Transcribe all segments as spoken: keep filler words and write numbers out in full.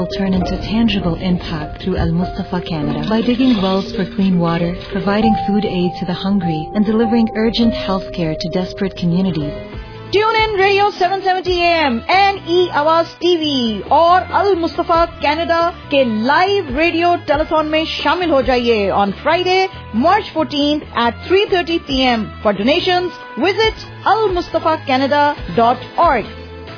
will turn into tangible impact through Al Mustafa Canada by digging wells for clean water, providing food aid to the hungry, and delivering urgent health care to desperate communities. Tune in Radio seven seventy A M and E Awaz T V اور Al Mustafa Canada کے live radio telephone میں شامل ہو جائیے on Friday, March fourteenth at three thirty p m For donations, visit al mustafa canada dot org.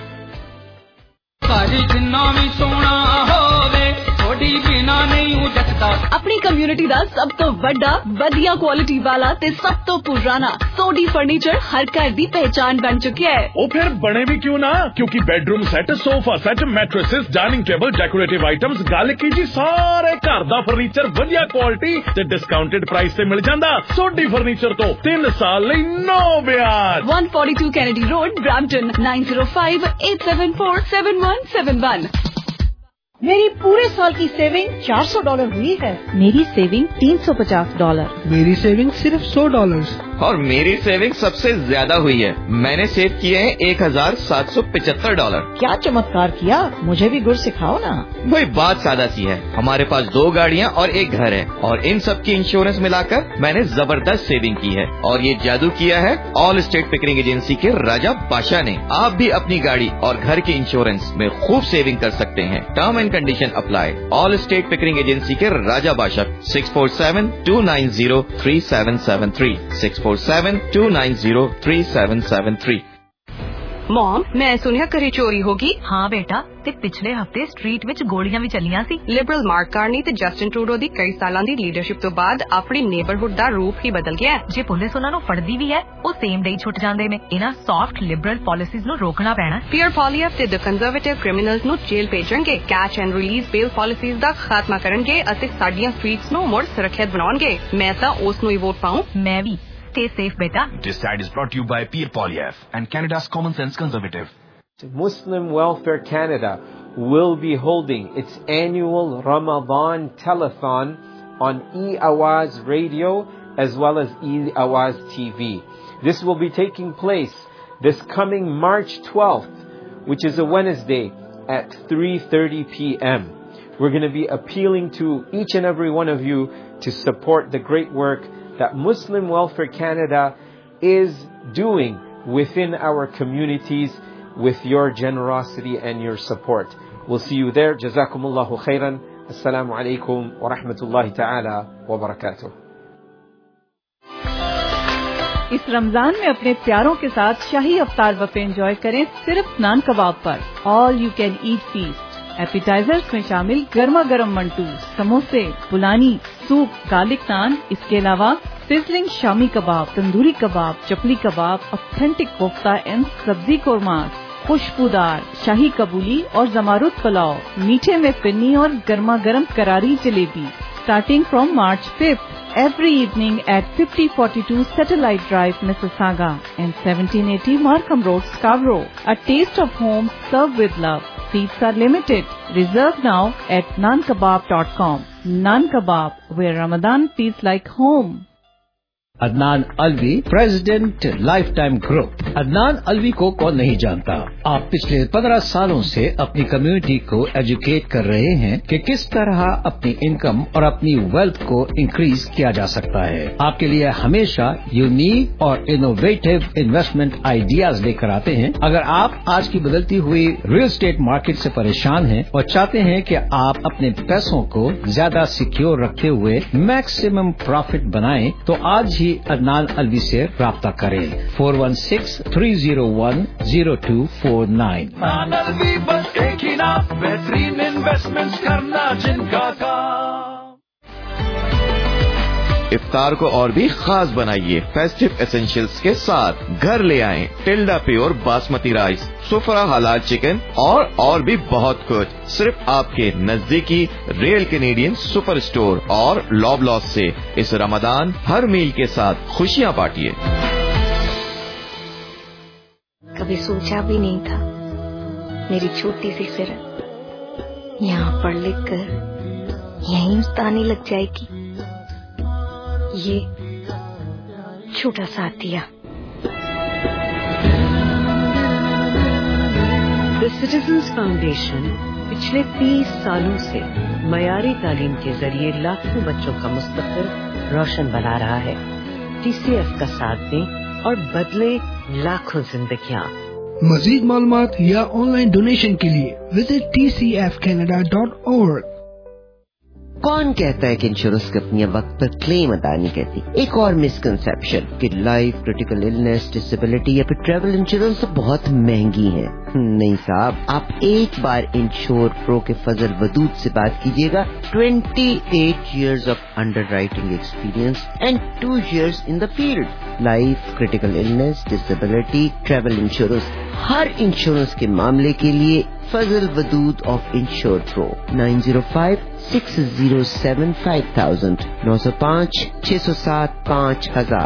اپنی community دا سب تو بڑا بدیا کوالٹی والا تے سب تو پرانا سوڈی فرنیچر ہر گھر دی پہچان بن چکیا ہے. وہ پھر بنے بھی کیوں نہ, کیونکہ bedroom set, sofa set, mattresses, dining table, decorative items, گل کی جی سارے گھر دا فرنیچر ودیا کوالٹی تے ڈسکاؤنٹڈ پرائس تے مل جاندا. سوڈی فرنیچر تو تین سال لئی نو بیاج. one forty-two Kennedy Road, Brampton, nine zero five eight seven four seven one seven one. میری پورے سال کی سیونگ چار سو ڈالر ہوئی ہے. میری سیونگ تین سو پچاس ڈالر. میری سیونگ صرف سو ڈالر. اور میری سیونگ سب سے زیادہ ہوئی ہے. میں نے سیو کیے ہیں ایک ہزار سات سو پچہتر ڈالر. کیا چمتکار کیا, مجھے بھی گر سکھاؤ نا. وہی بات سادہ سی ہے, ہمارے پاس دو گاڑیاں اور ایک گھر ہے, اور ان سب کی انشورنس ملا کر میں نے زبردست سیونگ کی ہے. اور یہ جادو کیا ہے آل اسٹیٹ پکرنگ ایجنسی کے راجا بادشاہ نے. آپ بھی اپنی گاڑی اور گھر کی انشورنس میں خوب سیونگ کر سکتے ہیں. Term and condition apply. Allstate Pickering agency کے Raja Badshah. Six four seven two nine zero three seven seven three six four seven two nine zero three seven seven three. Mom, میں سنیا کری چوری ہوگی. ہاں بیٹا, تے پچھلے ہفتے سٹریٹ وچ گولیاں بھی چلیاں سی. لبرل مارک کارنی تے جسٹن ٹروڈو دی کئی سالاں دی لیڈرشپ تو بعد اپنی نیبرہڈ دا روپ ہی بدل گیا ہے. جے پولیس انہاں نوں فڑدی بھی ہے, او سیم ڈے چھٹ جاندے نے. انہاں سافٹ لبرل پالیسیز نوں روکنا پینا. پیئر پالیف تے دی کنزرویٹو کرمینلز نوں جیل بھیجن گے, catch and release bail policies دا خاتمہ کرن گے اتے ساڈیاں سٹریٹس نوں مڑ سرکھیت بناون گے. میں تاں اس نوں ہی ووٹ پاؤں. میں بھی. Stay safe, beta. This side is brought to you by Peer Poilievre and Canada's Common Sense Conservative. Muslim Welfare Canada will be holding its annual Ramadan telethon on E Awaz Radio as well as E Awaz T V. This will be taking place this coming March twelfth, which is a Wednesday at three thirty p m We're going to be appealing to each and every one of you to support the great work that Muslim Welfare Canada is doing within our communities with your generosity and your support. We'll see you there. Jazakumullahu khairan. Assalamu alaikum wa rahmatullahi ta'ala wa barakatuh. اس رمضان میں اپنے پیاروں کے ساتھ شاہی افطار buffet enjoy کریں صرف نان کباب پر. All you can eat feast. Appetizers میں شامل گرما گرم منٹو, سموسے, پلانی, سوپ, گارلک نان. اس کے علاوہ sizzling shami kebab, tandoori kebab, chapli kebab, authentic kofta and sabzi korma, خوشبودار شاہی قبولی اور زمارد پلاؤ, میٹھے میں پنی اور گرما گرم کراری jalebi. Starting from March fifth, every evening at fifty forty-two Satellite Drive, Mississauga, and seventeen eighty Markham Road, Scarborough. A taste of home served with love. Seats are limited. Reserve now at naan kebab dot com. Naan Kebab, where Ramadan feels like home. Adnan Alvi, president lifetime group. Adnan Alvi کو کون نہیں جانتا. آپ پچھلے پندرہ سالوں سے اپنی کمیونٹی کو ایجوکیٹ کر رہے ہیں کہ کس طرح اپنی انکم اور اپنی ویلتھ کو انکریز کیا جا سکتا ہے. آپ کے لیے ہمیشہ یونیک اور انوویٹو انویسٹمنٹ آئیڈیاز لے کر آتے ہیں. اگر آپ آج کی بدلتی ہوئی ریل اسٹیٹ مارکیٹ سے پریشان ہیں اور چاہتے ہیں کہ آپ اپنے پیسوں کو زیادہ سیکیور رکھے ہوئے میکسیمم پروفٹ بنائیں, تو آج ہی عدنان الوی سے رابطہ کریں. Four one six three zero one zero two four nine. بس ایک ہی نام, بہترین انویسٹمنٹ کرنا جن کا کام. افطار کو اور بھی خاص بنائیے فیسٹو ایسنشلز کے ساتھ. گھر لے آئیں ٹلڈا پیور باسمتی رائس, سفرا حلال چکن اور اور بھی بہت کچھ صرف آپ کے نزدیکی ریل کینیڈین سپر اسٹور اور لاب لاس سے. اس رمضان ہر میل کے ساتھ خوشیاں بانٹیے. کبھی سوچا بھی نہیں تھا میری چھوٹی سی سرت یہاں پڑھ لکھ کر یہیں استانی لگ جائے گی. یہ چھوٹا سا عطیہ. The Citizens Foundation پچھلے تیس سالوں سے معیاری تعلیم کے ذریعے لاکھوں بچوں کا مستقبل روشن بنا رہا ہے. ٹی سی ایف کا ساتھ دیں اور بدلے لاکھوں زندگیاں. مزید معلومات یا آن لائن ڈونیشن کے لیے visit T C F Canada dot org. کون کہتا ہے کہ انشورنس کمپنیاں وقت پر کلیم ادا نہیں کرتی؟ ایک اور مسکنسیپشن کہ لائف، کرٹیکل النس، ڈسیبلٹی یا پھر ٹریول انشورنس بہت مہنگی ہیں. نہیں صاحب، آپ ایک بار انشور پرو کے فضل ودود سے بات کیجیے گا. Twenty eight years of underwriting experience and two years in the field. Life, critical illness, disability, travel insurance, ہر انشورنس کے معاملے کے لیے Fazal Wadood of insure pro. Nine zero five six zero seven five thousand. نو سو پانچ چھ سو سات پانچ ہزار.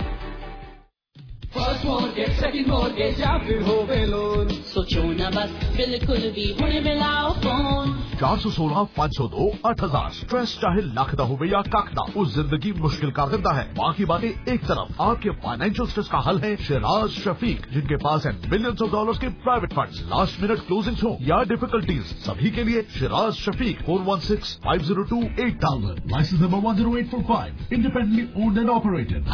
فرسٹ مورگیج، سیکنڈ مورگیج یا پھر ہووے لون، سوچو نہ بس بالکل بھی ہونے ملاؤ فون. چار سو سولہ پانچ سو دو آٹھ ہزار. اسٹریس چاہے لاکھ دا ہوئے یا کاک دا، اس زندگی مشکل کا کرتا ہے. باقی باتیں ایک طرف، آپ کے فائنینشیل اسٹریس کا حل ہے شیراز شفیق، جن کے پاس ہے ملینز آف ڈالرز کے private funds. Last minute closing ہو یا ڈیفیکلٹیز، سبھی کے لیے Shiraz Shafiq. Four one six five zero two eight thousand. License number one zero eight four five. Independently owned and operated.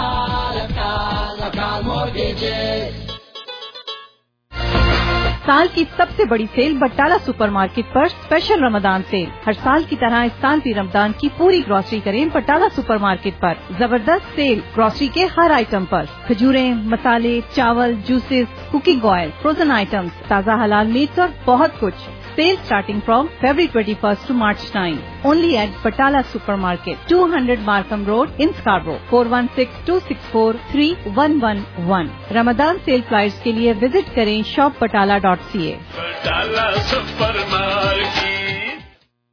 سال کی سب سے بڑی سیل بٹالہ سپر مارکیٹ پر اسپیشل رمضان سیل. ہر سال کی طرح اس سال بھی رمضان کی پوری گروسری کریں بٹالہ سپر مارکیٹ پر. زبردست سیل گروسری کے ہر آئٹم پر. کھجوریں، مسالے، چاول، juices, cooking oil, frozen items, تازہ حلال میٹس اور بہت کچھ. Sale starting from February twenty-first to March ninth. Only at Batala Supermarket, two hundred Markham Road in Scarborough. four one six two six four three one one one. Ramadan sale flyers کے لیے visit کریں shop batala dot c a. Batala Supermarket.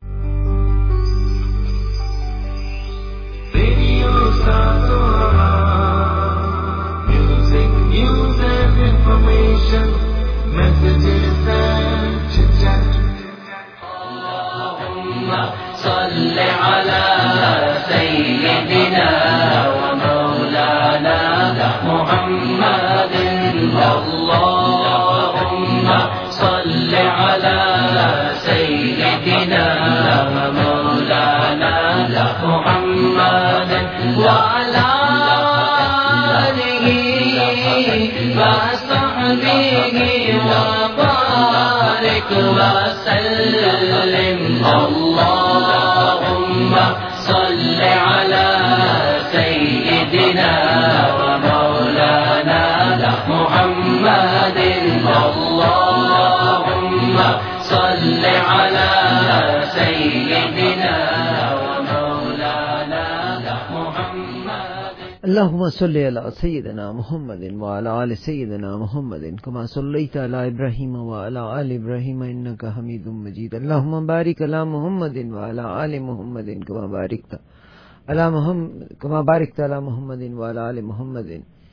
Radio Satora. Music, news and information. Messages and chit-chat. صل على سيدنا ومولانا محمد. اللهم صل على سيدنا ومولانا محمد وعلى آله وصحبه وبارك وسلم. اللهم صل على سيدنا ومولانا محمد. اللهم صل على سيدنا ومولانا محمد. اللهم صل على سيدنا محمد وعلى آل سيدنا محمد كما صليت على إبراهيم وعلى آل إبراهيم إنك حميد مجيد. اللهم بارك على محمد وعلى آل محمد كما باركت على محمد كما باركت على محمد وعلى آل محمد.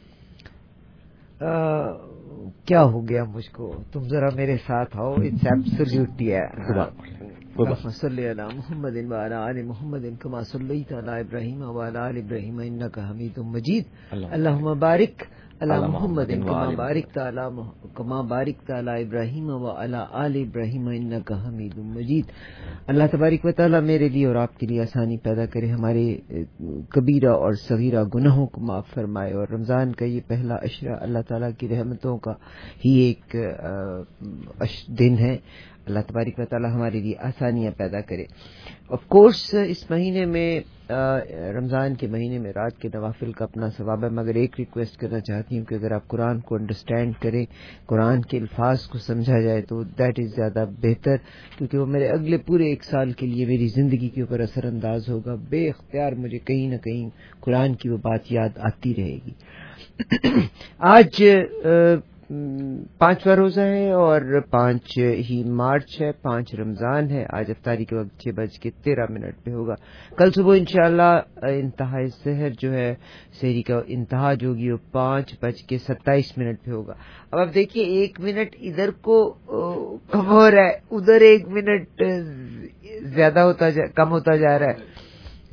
کیا ہو گیا مجھ کو؟ تم ذرا میرے ساتھ آؤ. اٹس ایبسلیوٹلی اللهم صل على محمد وعلى آل محمد كما صليت على إبراهيم وعلى آل إبراهيم إنك حميد مجيد. اللهم بارك على محمد كما باركت على كما باركت على إبراهيم وعلى آل إبراهيم إنك حميد مجيد. اللہ تبارک و تعالیٰ میرے لیے اور آپ کے لیے آسانی پیدا کرے، ہمارے کبیرہ اور صغیرہ گناہوں کو معاف فرمائے، اور رمضان کا یہ پہلا عشرہ اللہ تعالیٰ کی رحمتوں کا ہی ایک دن ہے. اللہ تبارک و تعالیٰ ہمارے لیے آسانیاں پیدا کرے. آف کورس اس مہینے میں رمضان کے مہینے میں رات کے نوافل کا اپنا ثواب ہے، مگر ایک ریکویسٹ کرنا چاہتی ہوں کہ اگر آپ قرآن کو انڈرسٹینڈ کریں، قرآن کے الفاظ کو سمجھا جائے تو دیٹ از زیادہ بہتر، کیونکہ وہ میرے اگلے پورے ایک سال کے لیے میری زندگی کے اوپر اثر انداز ہوگا. بے اختیار مجھے کہیں نہ کہیں قرآن کی وہ بات یاد آتی رہے گی. آج پانچواں روزہ ہے اور پانچ ہی مارچ ہے، پانچ رمضان ہے. آج افطاری کے وقت چھ بج کے تیرہ منٹ پہ ہوگا. کل صبح انشاءاللہ انتہائی سحر جو ہے، سحری کا انتہا جو ہوگی وہ پانچ بج کے ستائیس منٹ پہ ہوگا. اب آپ دیکھیے ایک منٹ ادھر کو کم ہو رہا ہے، ادھر ایک منٹ زیادہ ہوتا جا کم ہوتا جا رہا ہے.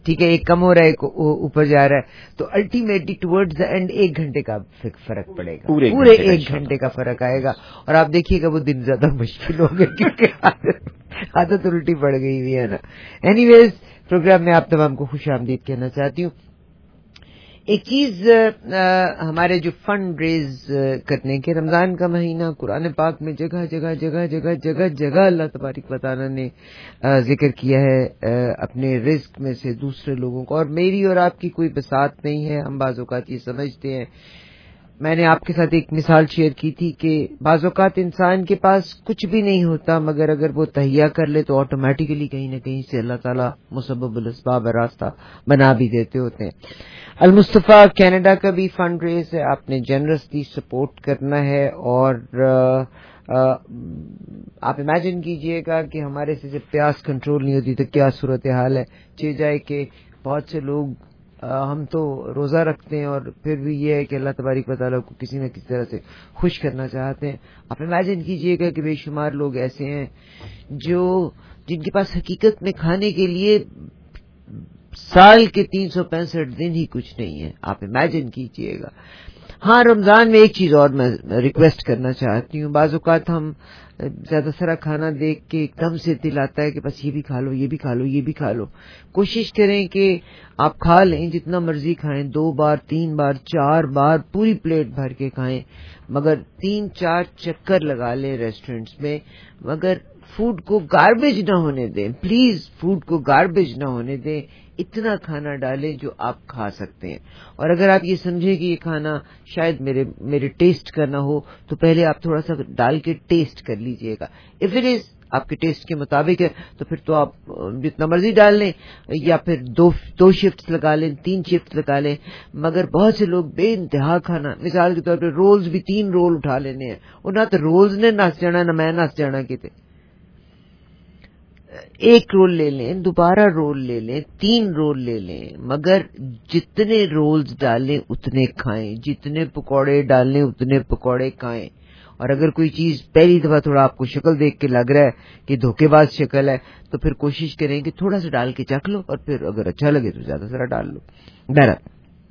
ٹھیک ہے, ایک کم ہو رہا ہے ایک اوپر جا رہا ہے, تو الٹیمیٹلی ٹورڈز دا اینڈ ایک گھنٹے کا فرق پڑے گا, پورے ایک گھنٹے کا فرق آئے گا, اور آپ دیکھیے گا وہ دن زیادہ مشکل ہو گئے کیونکہ عادت الٹی پڑ گئی ہوئی ہے نا. اینی ویز پروگرام میں آپ تمام کو خوش آمدید کہنا چاہتی ہوں. ایک چیز ہمارے جو فنڈ ریز کرنے کے, رمضان کا مہینہ قرآن پاک میں جگہ جگہ جگہ جگہ جگہ جگہ اللہ تبارک و تعالیٰ نے ذکر کیا ہے اپنے رزق میں سے دوسرے لوگوں کو, اور میری اور آپ کی کوئی بساط نہیں ہے. ہم بعض اوقات یہ سمجھتے ہیں, میں نے آپ کے ساتھ ایک مثال شیئر کی تھی کہ بعض اوقات انسان کے پاس کچھ بھی نہیں ہوتا, مگر اگر وہ تہیا کر لے تو آٹومیٹیکلی کہیں نہ کہیں سے اللہ تعالیٰ مسبب الاسباب راستہ بنا بھی دیتے ہوتے ہیں. المصطفیٰ کینیڈا کا بھی فنڈ ریز ہے, آپ نے جنرسلی سپورٹ کرنا ہے, اور آپ امیجن کیجئے گا کہ ہمارے سے جب پیاس کنٹرول نہیں ہوتی تو کیا صورتحال ہے. چہ جائے کہ بہت سے لوگ, ہم تو روزہ رکھتے ہیں اور پھر بھی یہ ہے کہ اللہ تبارک و تعالیٰ کو کسی نہ کسی طرح سے خوش کرنا چاہتے ہیں. آپ امیجن کیجئے گا کہ بے شمار لوگ ایسے ہیں جو جن کے پاس حقیقت میں کھانے کے لیے سال کے تین سو پینسٹھ دن ہی کچھ نہیں ہے. آپ امیجن کیجئے گا. ہاں, رمضان میں ایک چیز اور میں ریکویسٹ کرنا چاہتی ہوں. بعض اوقات ہم زیادہ سارا کھانا دیکھ کے ایک دم سے دل آتا ہے کہ بس یہ بھی کھا لو, یہ بھی کھا لو, یہ بھی کھا لو. کوشش کریں کہ آپ کھا لیں, جتنا مرضی کھائیں, دو بار, تین بار, چار بار, پوری پلیٹ بھر کے کھائیں, مگر تین چار چکر لگا لیں ریسٹورینٹس میں, مگر فوڈ کو گاربیج نہ ہونے دیں. پلیز فوڈ کو گاربیج نہ ہونے دیں. اتنا کھانا ڈالیں جو آپ کھا سکتے ہیں, اور اگر آپ یہ سمجھیں کہ یہ کھانا شاید میرے میرے ٹیسٹ کا نہ ہو تو پہلے آپ تھوڑا سا ڈال کے ٹیسٹ کر لیجئے گا. اف اٹ از آپ کے ٹیسٹ کے مطابق ہے تو پھر تو آپ جتنا مرضی ڈال لیں, یا پھر دو دو شفٹ لگا لیں, تین شفٹ لگا لیں. مگر بہت سے لوگ بے انتہا کھانا, مثال کے طور پہ رولز بھی تین رول اٹھا لینے ہیں, اور نہ تو رولز نے نس جانا نہ میں نس جانا کتے. ایک رول لے لیں, دوبارہ رول لے لیں, تین رول لے لیں, مگر جتنے رولز ڈالیں اتنے کھائیں, جتنے پکوڑے ڈالیں اتنے پکوڑے کھائیں. اور اگر کوئی چیز پہلی دفعہ تھوڑا آپ کو شکل دیکھ کے لگ رہا ہے کہ دھوکے باز شکل ہے, تو پھر کوشش کریں کہ تھوڑا سا ڈال کے چکھ لو, اور پھر اگر اچھا لگے تو زیادہ سارا ڈال لو. بہرحال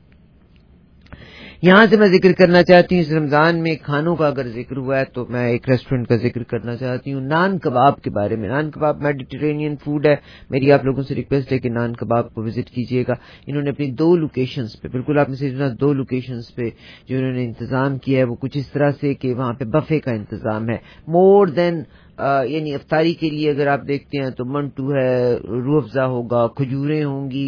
یہاں سے میں ذکر کرنا چاہتی ہوں, اس رمضان میں کھانوں کا اگر ذکر ہوا ہے تو میں ایک ریسٹورینٹ کا ذکر کرنا چاہتی ہوں, نان کباب کے بارے میں. نان کباب میڈیٹرینین فوڈ ہے. میری آپ لوگوں سے ریکویسٹ ہے کہ نان کباب کو وزٹ کیجیے گا. انہوں نے اپنی دو لوکیشنز پہ, بالکل آپ نے سنا, دو لوکیشنز پہ جو انہوں نے انتظام کیا ہے وہ کچھ اس طرح سے کہ وہاں پہ بفے کا انتظام ہے. مور دین یعنی افطاری کے لیے اگر آپ دیکھتے ہیں تو منٹو ہے, روح افزا ہوگا, کھجوریں ہوں گی,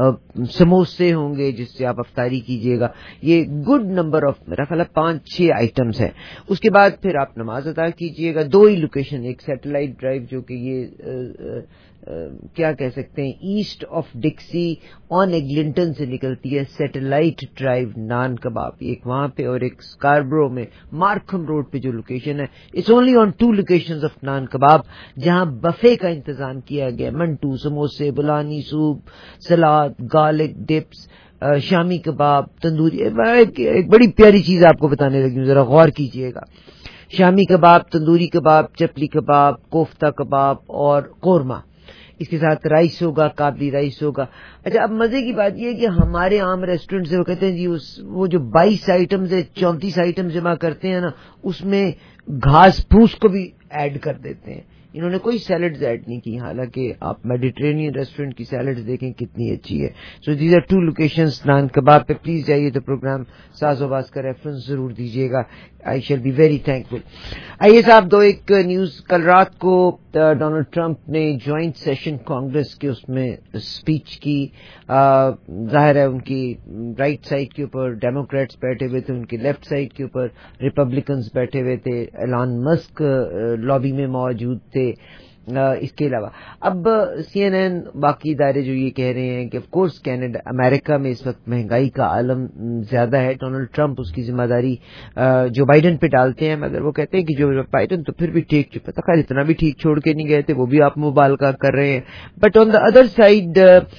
سموسے ہوں گے جس سے آپ افطاری کیجیے گا. یہ گڈ نمبر آف, میرا خیال ہے پانچ چھ آئٹمس ہیں. اس کے بعد پھر آپ نماز ادا کیجیے گا. دو ہی لوکیشن, ایک سیٹلائٹ ڈرائیو جو کہ یہ کیا کہہ سکتے ہیں east of Dixie on Eglinton سے نکلتی ہے, سیٹلائٹ ڈرائیو نان کباب, ایک وہاں پہ اور ایک اسکاربرو میں مارکھم روڈ پہ جو لوکیشن ہے. It's only on two locations of Naan Kebab جہاں بفے کا انتظام کیا گیا. منٹو, سموسے, بلانی soup, salad, garlic dips, shami kebab, tandoori. ایک بڑی پیاری چیز آپ کو بتانے لگی ہوں, ذرا غور کیجیے گا. شامی کباب, تندوری کباب, چپلی کباب, کوفتہ کباب اور قورمہ. اس کے ساتھ رائس ہوگا, کابلی رائس ہوگا. اچھا, اب مزے کی بات یہ ہے کہ ہمارے عام ریسٹورینٹ سے وہ کہتے ہیں جی اس وہ جو بائیس آئٹمز ہے, چونتیس آئٹم جمع کرتے ہیں نا, اس میں گھاس پھوس کو بھی ایڈ کر دیتے ہیں. انہوں نے کوئی سیلڈز ایڈ نہیں کی, حالانکہ آپ میڈیٹرینین ریسٹورینٹ کی سیلڈز دیکھیں کتنی اچھی ہے. So these are two locations Naan Kebab پہ. پلیز جائیے تو پروگرام ساز و باز کا ریفرنس ضرور دیجیے گا. I shall be very thankful. آئیے صاحب, دو ایک نیوز. کل رات کو ڈونلڈ ٹرمپ نے جوائنٹ سیشن کانگریس کے اس میں اسپیچ کی. ظاہر ہے ان کی رائٹ سائڈ کے اوپر ڈیموکریٹس بیٹھے ہوئے تھے, ان کی لیفٹ سائڈ کے اوپر ریپبلکنز بیٹھے ہوئے تھے. ایلان مسک لابی میں موجود تھے. اس کے علاوہ اب سی این این باقی ادارے جو یہ کہہ رہے ہیں کہ آف کورس کینیڈا امریکہ میں اس وقت مہنگائی کا عالم زیادہ ہے. ڈونلڈ ٹرمپ اس کی ذمہ داری جو بائیڈن پہ ڈالتے ہیں, مگر وہ کہتے ہیں کہ جو بائیڈن تو پھر بھی ٹھیک جو پتہ خیر اتنا بھی ٹھیک چھوڑ کے نہیں گئے تھے, وہ بھی آپ مبالغہ کر رہے ہیں. But on the other side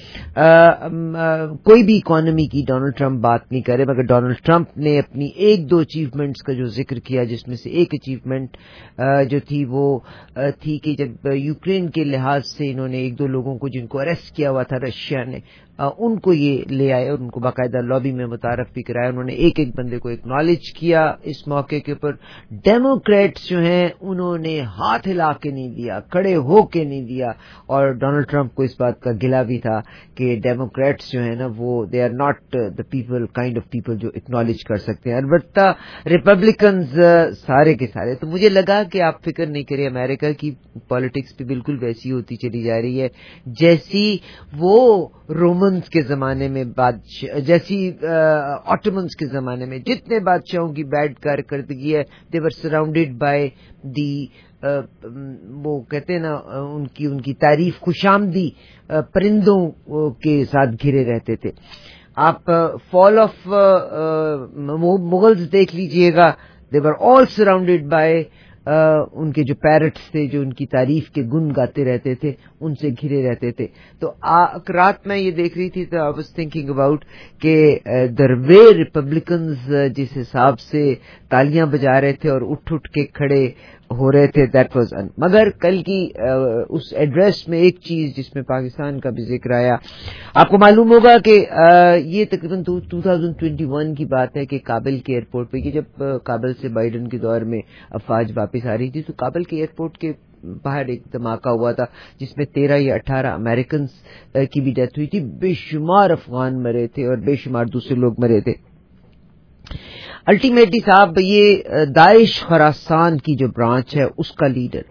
کوئی بھی اکانومی کی ڈونلڈ ٹرمپ بات نہیں کرے, مگر ڈونلڈ ٹرمپ نے اپنی ایک دو اچیومنٹس کا جو ذکر کیا, جس میں سے ایک اچیومنٹ جو تھی وہ تھی کہ جب یوکرین کے لحاظ سے انہوں نے ایک دو لوگوں کو جن کو اریسٹ کیا ہوا تھا رشیا نے, ان کو یہ لے آئے اور ان کو باقاعدہ لابی میں متعارف بھی کرایا. انہوں نے ایک ایک بندے کو ایکنالج کیا اس موقع کے اوپر. ڈیموکریٹس جو ہیں انہوں نے ہاتھ ہلا کے نہیں دیا, کھڑے ہو کے نہیں دیا, اور ڈونلڈ ٹرمپ کو اس بات کا گلہ بھی تھا کہ ڈیموکریٹس جو ہیں نا وہ they are not the people kind of people جو ایکنالج کر سکتے ہیں. البتہ ریپبلکنز سارے کے سارے. تو مجھے لگا کہ آپ فکر نہیں کریں, امریکہ کی پالیٹکس بھی بالکل ویسی ہوتی چلی جا رہی ہے جیسی وہ رومنز کے زمانے میں بادشاہ, جیسی آٹومنز کے زمانے میں جتنے بادشاہوں کی بیڈ کارکردگی ہے, دے ور سراؤنڈیڈ بائی دی وہ کہتے ہیں نا ان کی ان کی تعریف خوشامدی پرندوں کے ساتھ گھرے رہتے تھے. آپ فال آف مغلز دیکھ لیجئے گا, دے ور آل سراؤنڈیڈ بائی ان کے جو پیرٹس تھے جو ان کی تعریف کے گن گاتے رہتے تھے, ان سے گھرے رہتے تھے. تو رات میں یہ دیکھ رہی تھی تو آئی واز تھنکنگ اباؤٹ کہ در وے ریپبلکنز جس حساب سے تالیاں بجا رہے تھے اور اٹھ اٹھ کے کھڑے ہو رہے تھے, دیٹ واز ان. مگر کل کی اس ایڈریس میں ایک چیز جس میں پاکستان کا بھی ذکر آیا, آپ کو معلوم ہوگا کہ یہ تقریباً ٹو تھاؤزینڈ ٹوینٹی ون کی بات ہے کہ کابل کے ایئرپورٹ پہ, یہ جب کابل سے بائیڈن کے دور میں افواج واپس آ رہی تھی تو کابل کے ایئرپورٹ کے باہر ایک دھماکہ ہوا تھا جس میں تیرہ یا اٹھارہ امریکنز کی بھی ڈیتھ ہوئی تھی, بے شمار افغان مرے تھے اور بے شمار دوسرے لوگ مرے تھے. الٹیمیٹلی صاحب یہ داعش خراسان کی جو برانچ ہے اس کا لیڈر,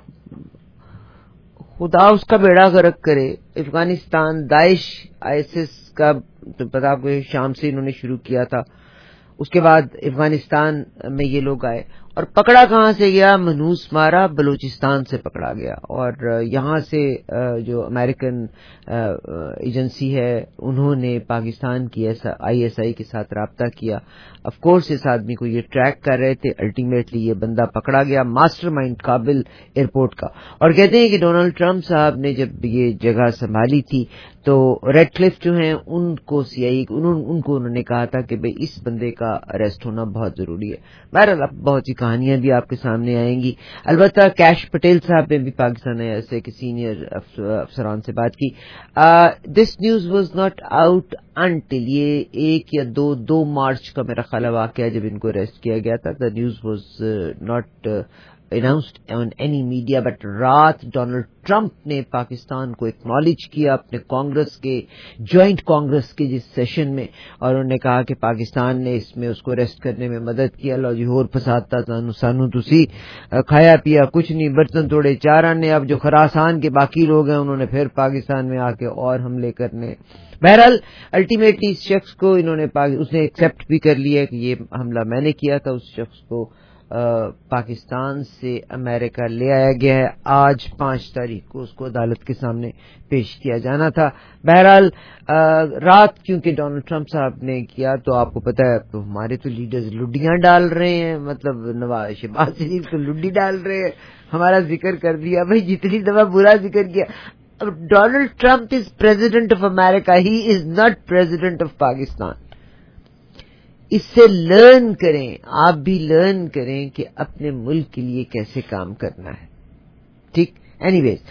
خدا اس کا بیڑا غرق کرے. افغانستان داعش آئی ایس ایس کا تو پتا آپ کو شام سے انہوں نے شروع کیا تھا, اس کے بعد افغانستان میں یہ لوگ آئے اور پکڑا کہاں سے گیا, منوس مارا بلوچستان سے پکڑا گیا. اور یہاں سے جو امریکن ایجنسی ہے انہوں نے پاکستان کی آئی ایس آئی کے ساتھ رابطہ کیا. آف کورس اس آدمی کو یہ ٹریک کر رہے تھے, الٹیمیٹلی یہ بندہ پکڑا گیا, ماسٹر مائنڈ کابل ایئرپورٹ کا. اور کہتے ہیں کہ ڈونلڈ ٹرمپ صاحب نے جب یہ جگہ سنبھالی تھی تو ریڈ کلف جو ہیں ان کو سی آئی ان کو انہوں نے کہا تھا کہ بھئی اس بندے کا اریسٹ ہونا بہت ضروری ہے. بہرحال بہت سی کہانیاں بھی آپ کے سامنے آئیں گی. البتہ کیش پٹیل صاحب نے بھی پاکستان ایسے کے سینئر افسران سے بات کی. This news was not out until, یہ ایک یا دو دو مارچ کا میرا خیال واقعہ جب ان کو اریسٹ کیا گیا تھا. The news was not announced on any media, but رات ڈونلڈ ٹرمپ نے پاکستان کو اکنالج کیا اپنے کانگریس کے جوائنٹ کانگریس کے جس سیشن میں, اور انہوں نے کہا کہ پاکستان نے اس میں اس کو اریسٹ کرنے میں مدد کیا. لو جی ہور فساد سانو سانو تسی کھایا پیا کچھ نہیں, برتن توڑے چار آنے. اب جو خراسان کے باقی لوگ ہیں انہوں نے پھر پاکستان میں آ کے اور حملے کرنے. بہرحال الٹیمیٹلی اس شخص کو انہوں نے اس نے ایکسپٹ بھی کر لیا کہ یہ حملہ میں نے کیا تھا. اس شخص کو پاکستان سے امریکہ لے آیا گیا ہے. آج پانچ تاریخ کو اس کو عدالت کے سامنے پیش کیا جانا تھا. بہرحال رات کیونکہ ڈونلڈ ٹرمپ صاحب نے کیا تو آپ کو پتا ہے تو ہمارے تو لیڈرز لڈیاں ڈال رہے ہیں, مطلب نواز شہباز شریف کو لڈی ڈال رہے ہیں. ہمارا ذکر کر دیا بھائی, جتنی دفعہ برا ذکر کیا. Donald Trump is president of America, he is not president of Pakistan. اس سے لرن کریں, آپ بھی لرن کریں کہ اپنے ملک کے لیے کیسے کام کرنا ہے. ٹھیک, اینی ویز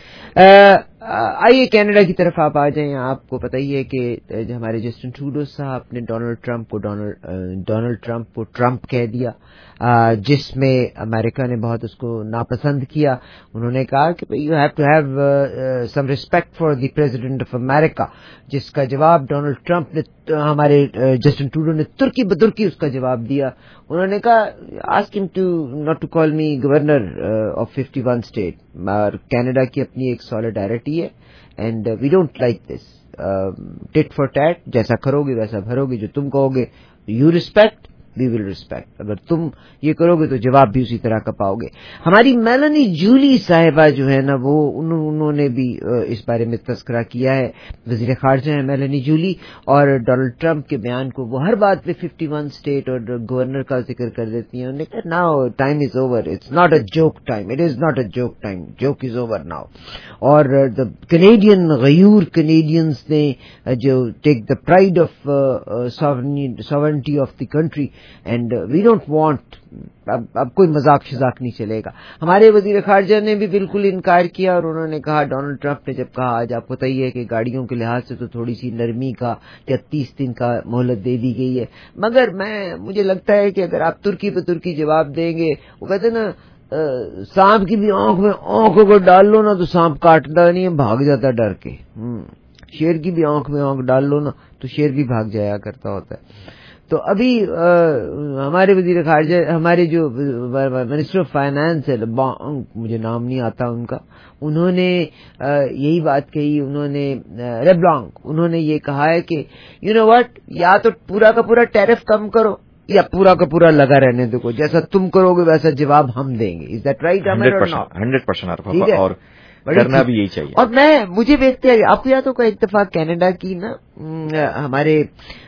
آئیے کینیڈا کی طرف آپ آ جائیں. آپ کو پتہ ہی ہے کہ ہمارے جسٹن ٹروڈو صاحب نے ڈونلڈ ٹرمپ کو ڈونلڈ ڈونلڈ ٹرمپ کو ٹرمپ کہہ دیا, جس میں امریکہ نے بہت اس کو ناپسند کیا. انہوں نے کہا کہ you have to have some respect for the president of America, جس کا جواب ڈونلڈ ٹرمپ نے ہمارے جسٹن ٹروڈو نے ترکی بدرکی اس کا جواب دیا. انہوں نے کہا ask him to not to call me governor of fifty one state. اور کینیڈا کی اپنی ایک سالیڈیرٹی ہے and we don't like this tit for tat. جیسا کرو گے ویسا بھرو گے, جو تم کہو گے you respect we will respect. اگر تم یہ کرو گے تو جواب بھی اسی طرح کا پاؤ گے. ہماری میلنی جولی صاحبہ جو ہے نا وہ انہوں نے بھی اس بارے میں تذکرہ کیا ہے. وزیر خارجہ ہیں میلنی جولی, اور ڈونلڈ ٹرمپ کے بیان کو وہ ہر بات پہ ففٹی ون اسٹیٹ اور گورنر کا ذکر کر دیتی ہیں. انہوں نے کہا now time is over, it's not a joke time, it is not a joke time, joke is over now. اور دا کینیڈین غیور کینیڈینز نے جو take the pride of sovereignty of the country, and we don't want اب اب کوئی مذاق شذاق نہیں چلے گا. ہمارے وزیر خارجہ نے بھی بالکل انکار کیا اور انہوں نے کہا, ڈونلڈ ٹرمپ نے جب کہا آج آپ کو بتائیے ہے کہ گاڑیوں کے لحاظ سے تو تھوڑی سی نرمی کا یا تیس دن کا مہلت دے دی گئی ہے, مگر میں مجھے لگتا ہے کہ اگر آپ ترکی پہ ترکی جواب دیں گے, وہ کہتے ہیں نا سانپ کی بھی آنکھ میں آنکھوں کو ڈال لو نا تو سانپ کاٹتا نہیں ہے, بھاگ جاتا ڈر کے. شیر کی بھی آنکھ میں آنکھ ڈال لو نا تو شیر بھی بھاگ جایا کرتا ہوتا ہے. تو ابھی ہمارے وزیر خارجہ, ہمارے جو منسٹر آف فائنانس ہے, مجھے نام نہیں آتا ان کا, انہوں نے یہی بات کہی. انہوں نے ریبلانک انہوں نے یہ کہا ہے کہ یو نو واٹ, یا تو پورا کا پورا ٹیرف کم کرو یا پورا کا پورا لگا رہنے دو, جیسا تم کرو گے ویسا جواب ہم دیں گے. Is that right? Hundred percent اور کرنا بھی یہی چاہیے. اور میں مجھے دیکھتے ہیں, آپ کو یاد ہوگا ایک دفعہ کینیڈا کی نا ہمارے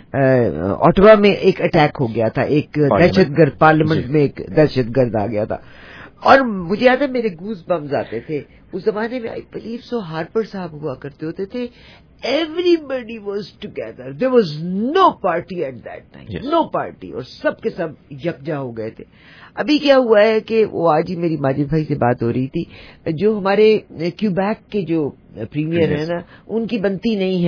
اوٹوا میں ایک اٹیک ہو گیا تھا, ایک دہشت گرد پارلیمنٹ میں ایک دہشت گرد آ گیا تھا, اور مجھے یاد ہے میرے گوز بمز آتے تھے. اس زمانے میں آئی بلیو سو ہارپر صاحب ہوا کرتے ہوتے تھے. Everybody was together. There was no party at that time. Yes. No party. اور سب کے سب یکجا ہو گئے تھے. ابھی کیا ہوا ہے کہ وہ آج ہی میری ماجد بھائی سے بات ہو رہی تھی, جو ہمارے کیوبیک کے جو پریمیئر ہیں نا, ان کی بنتی نہیں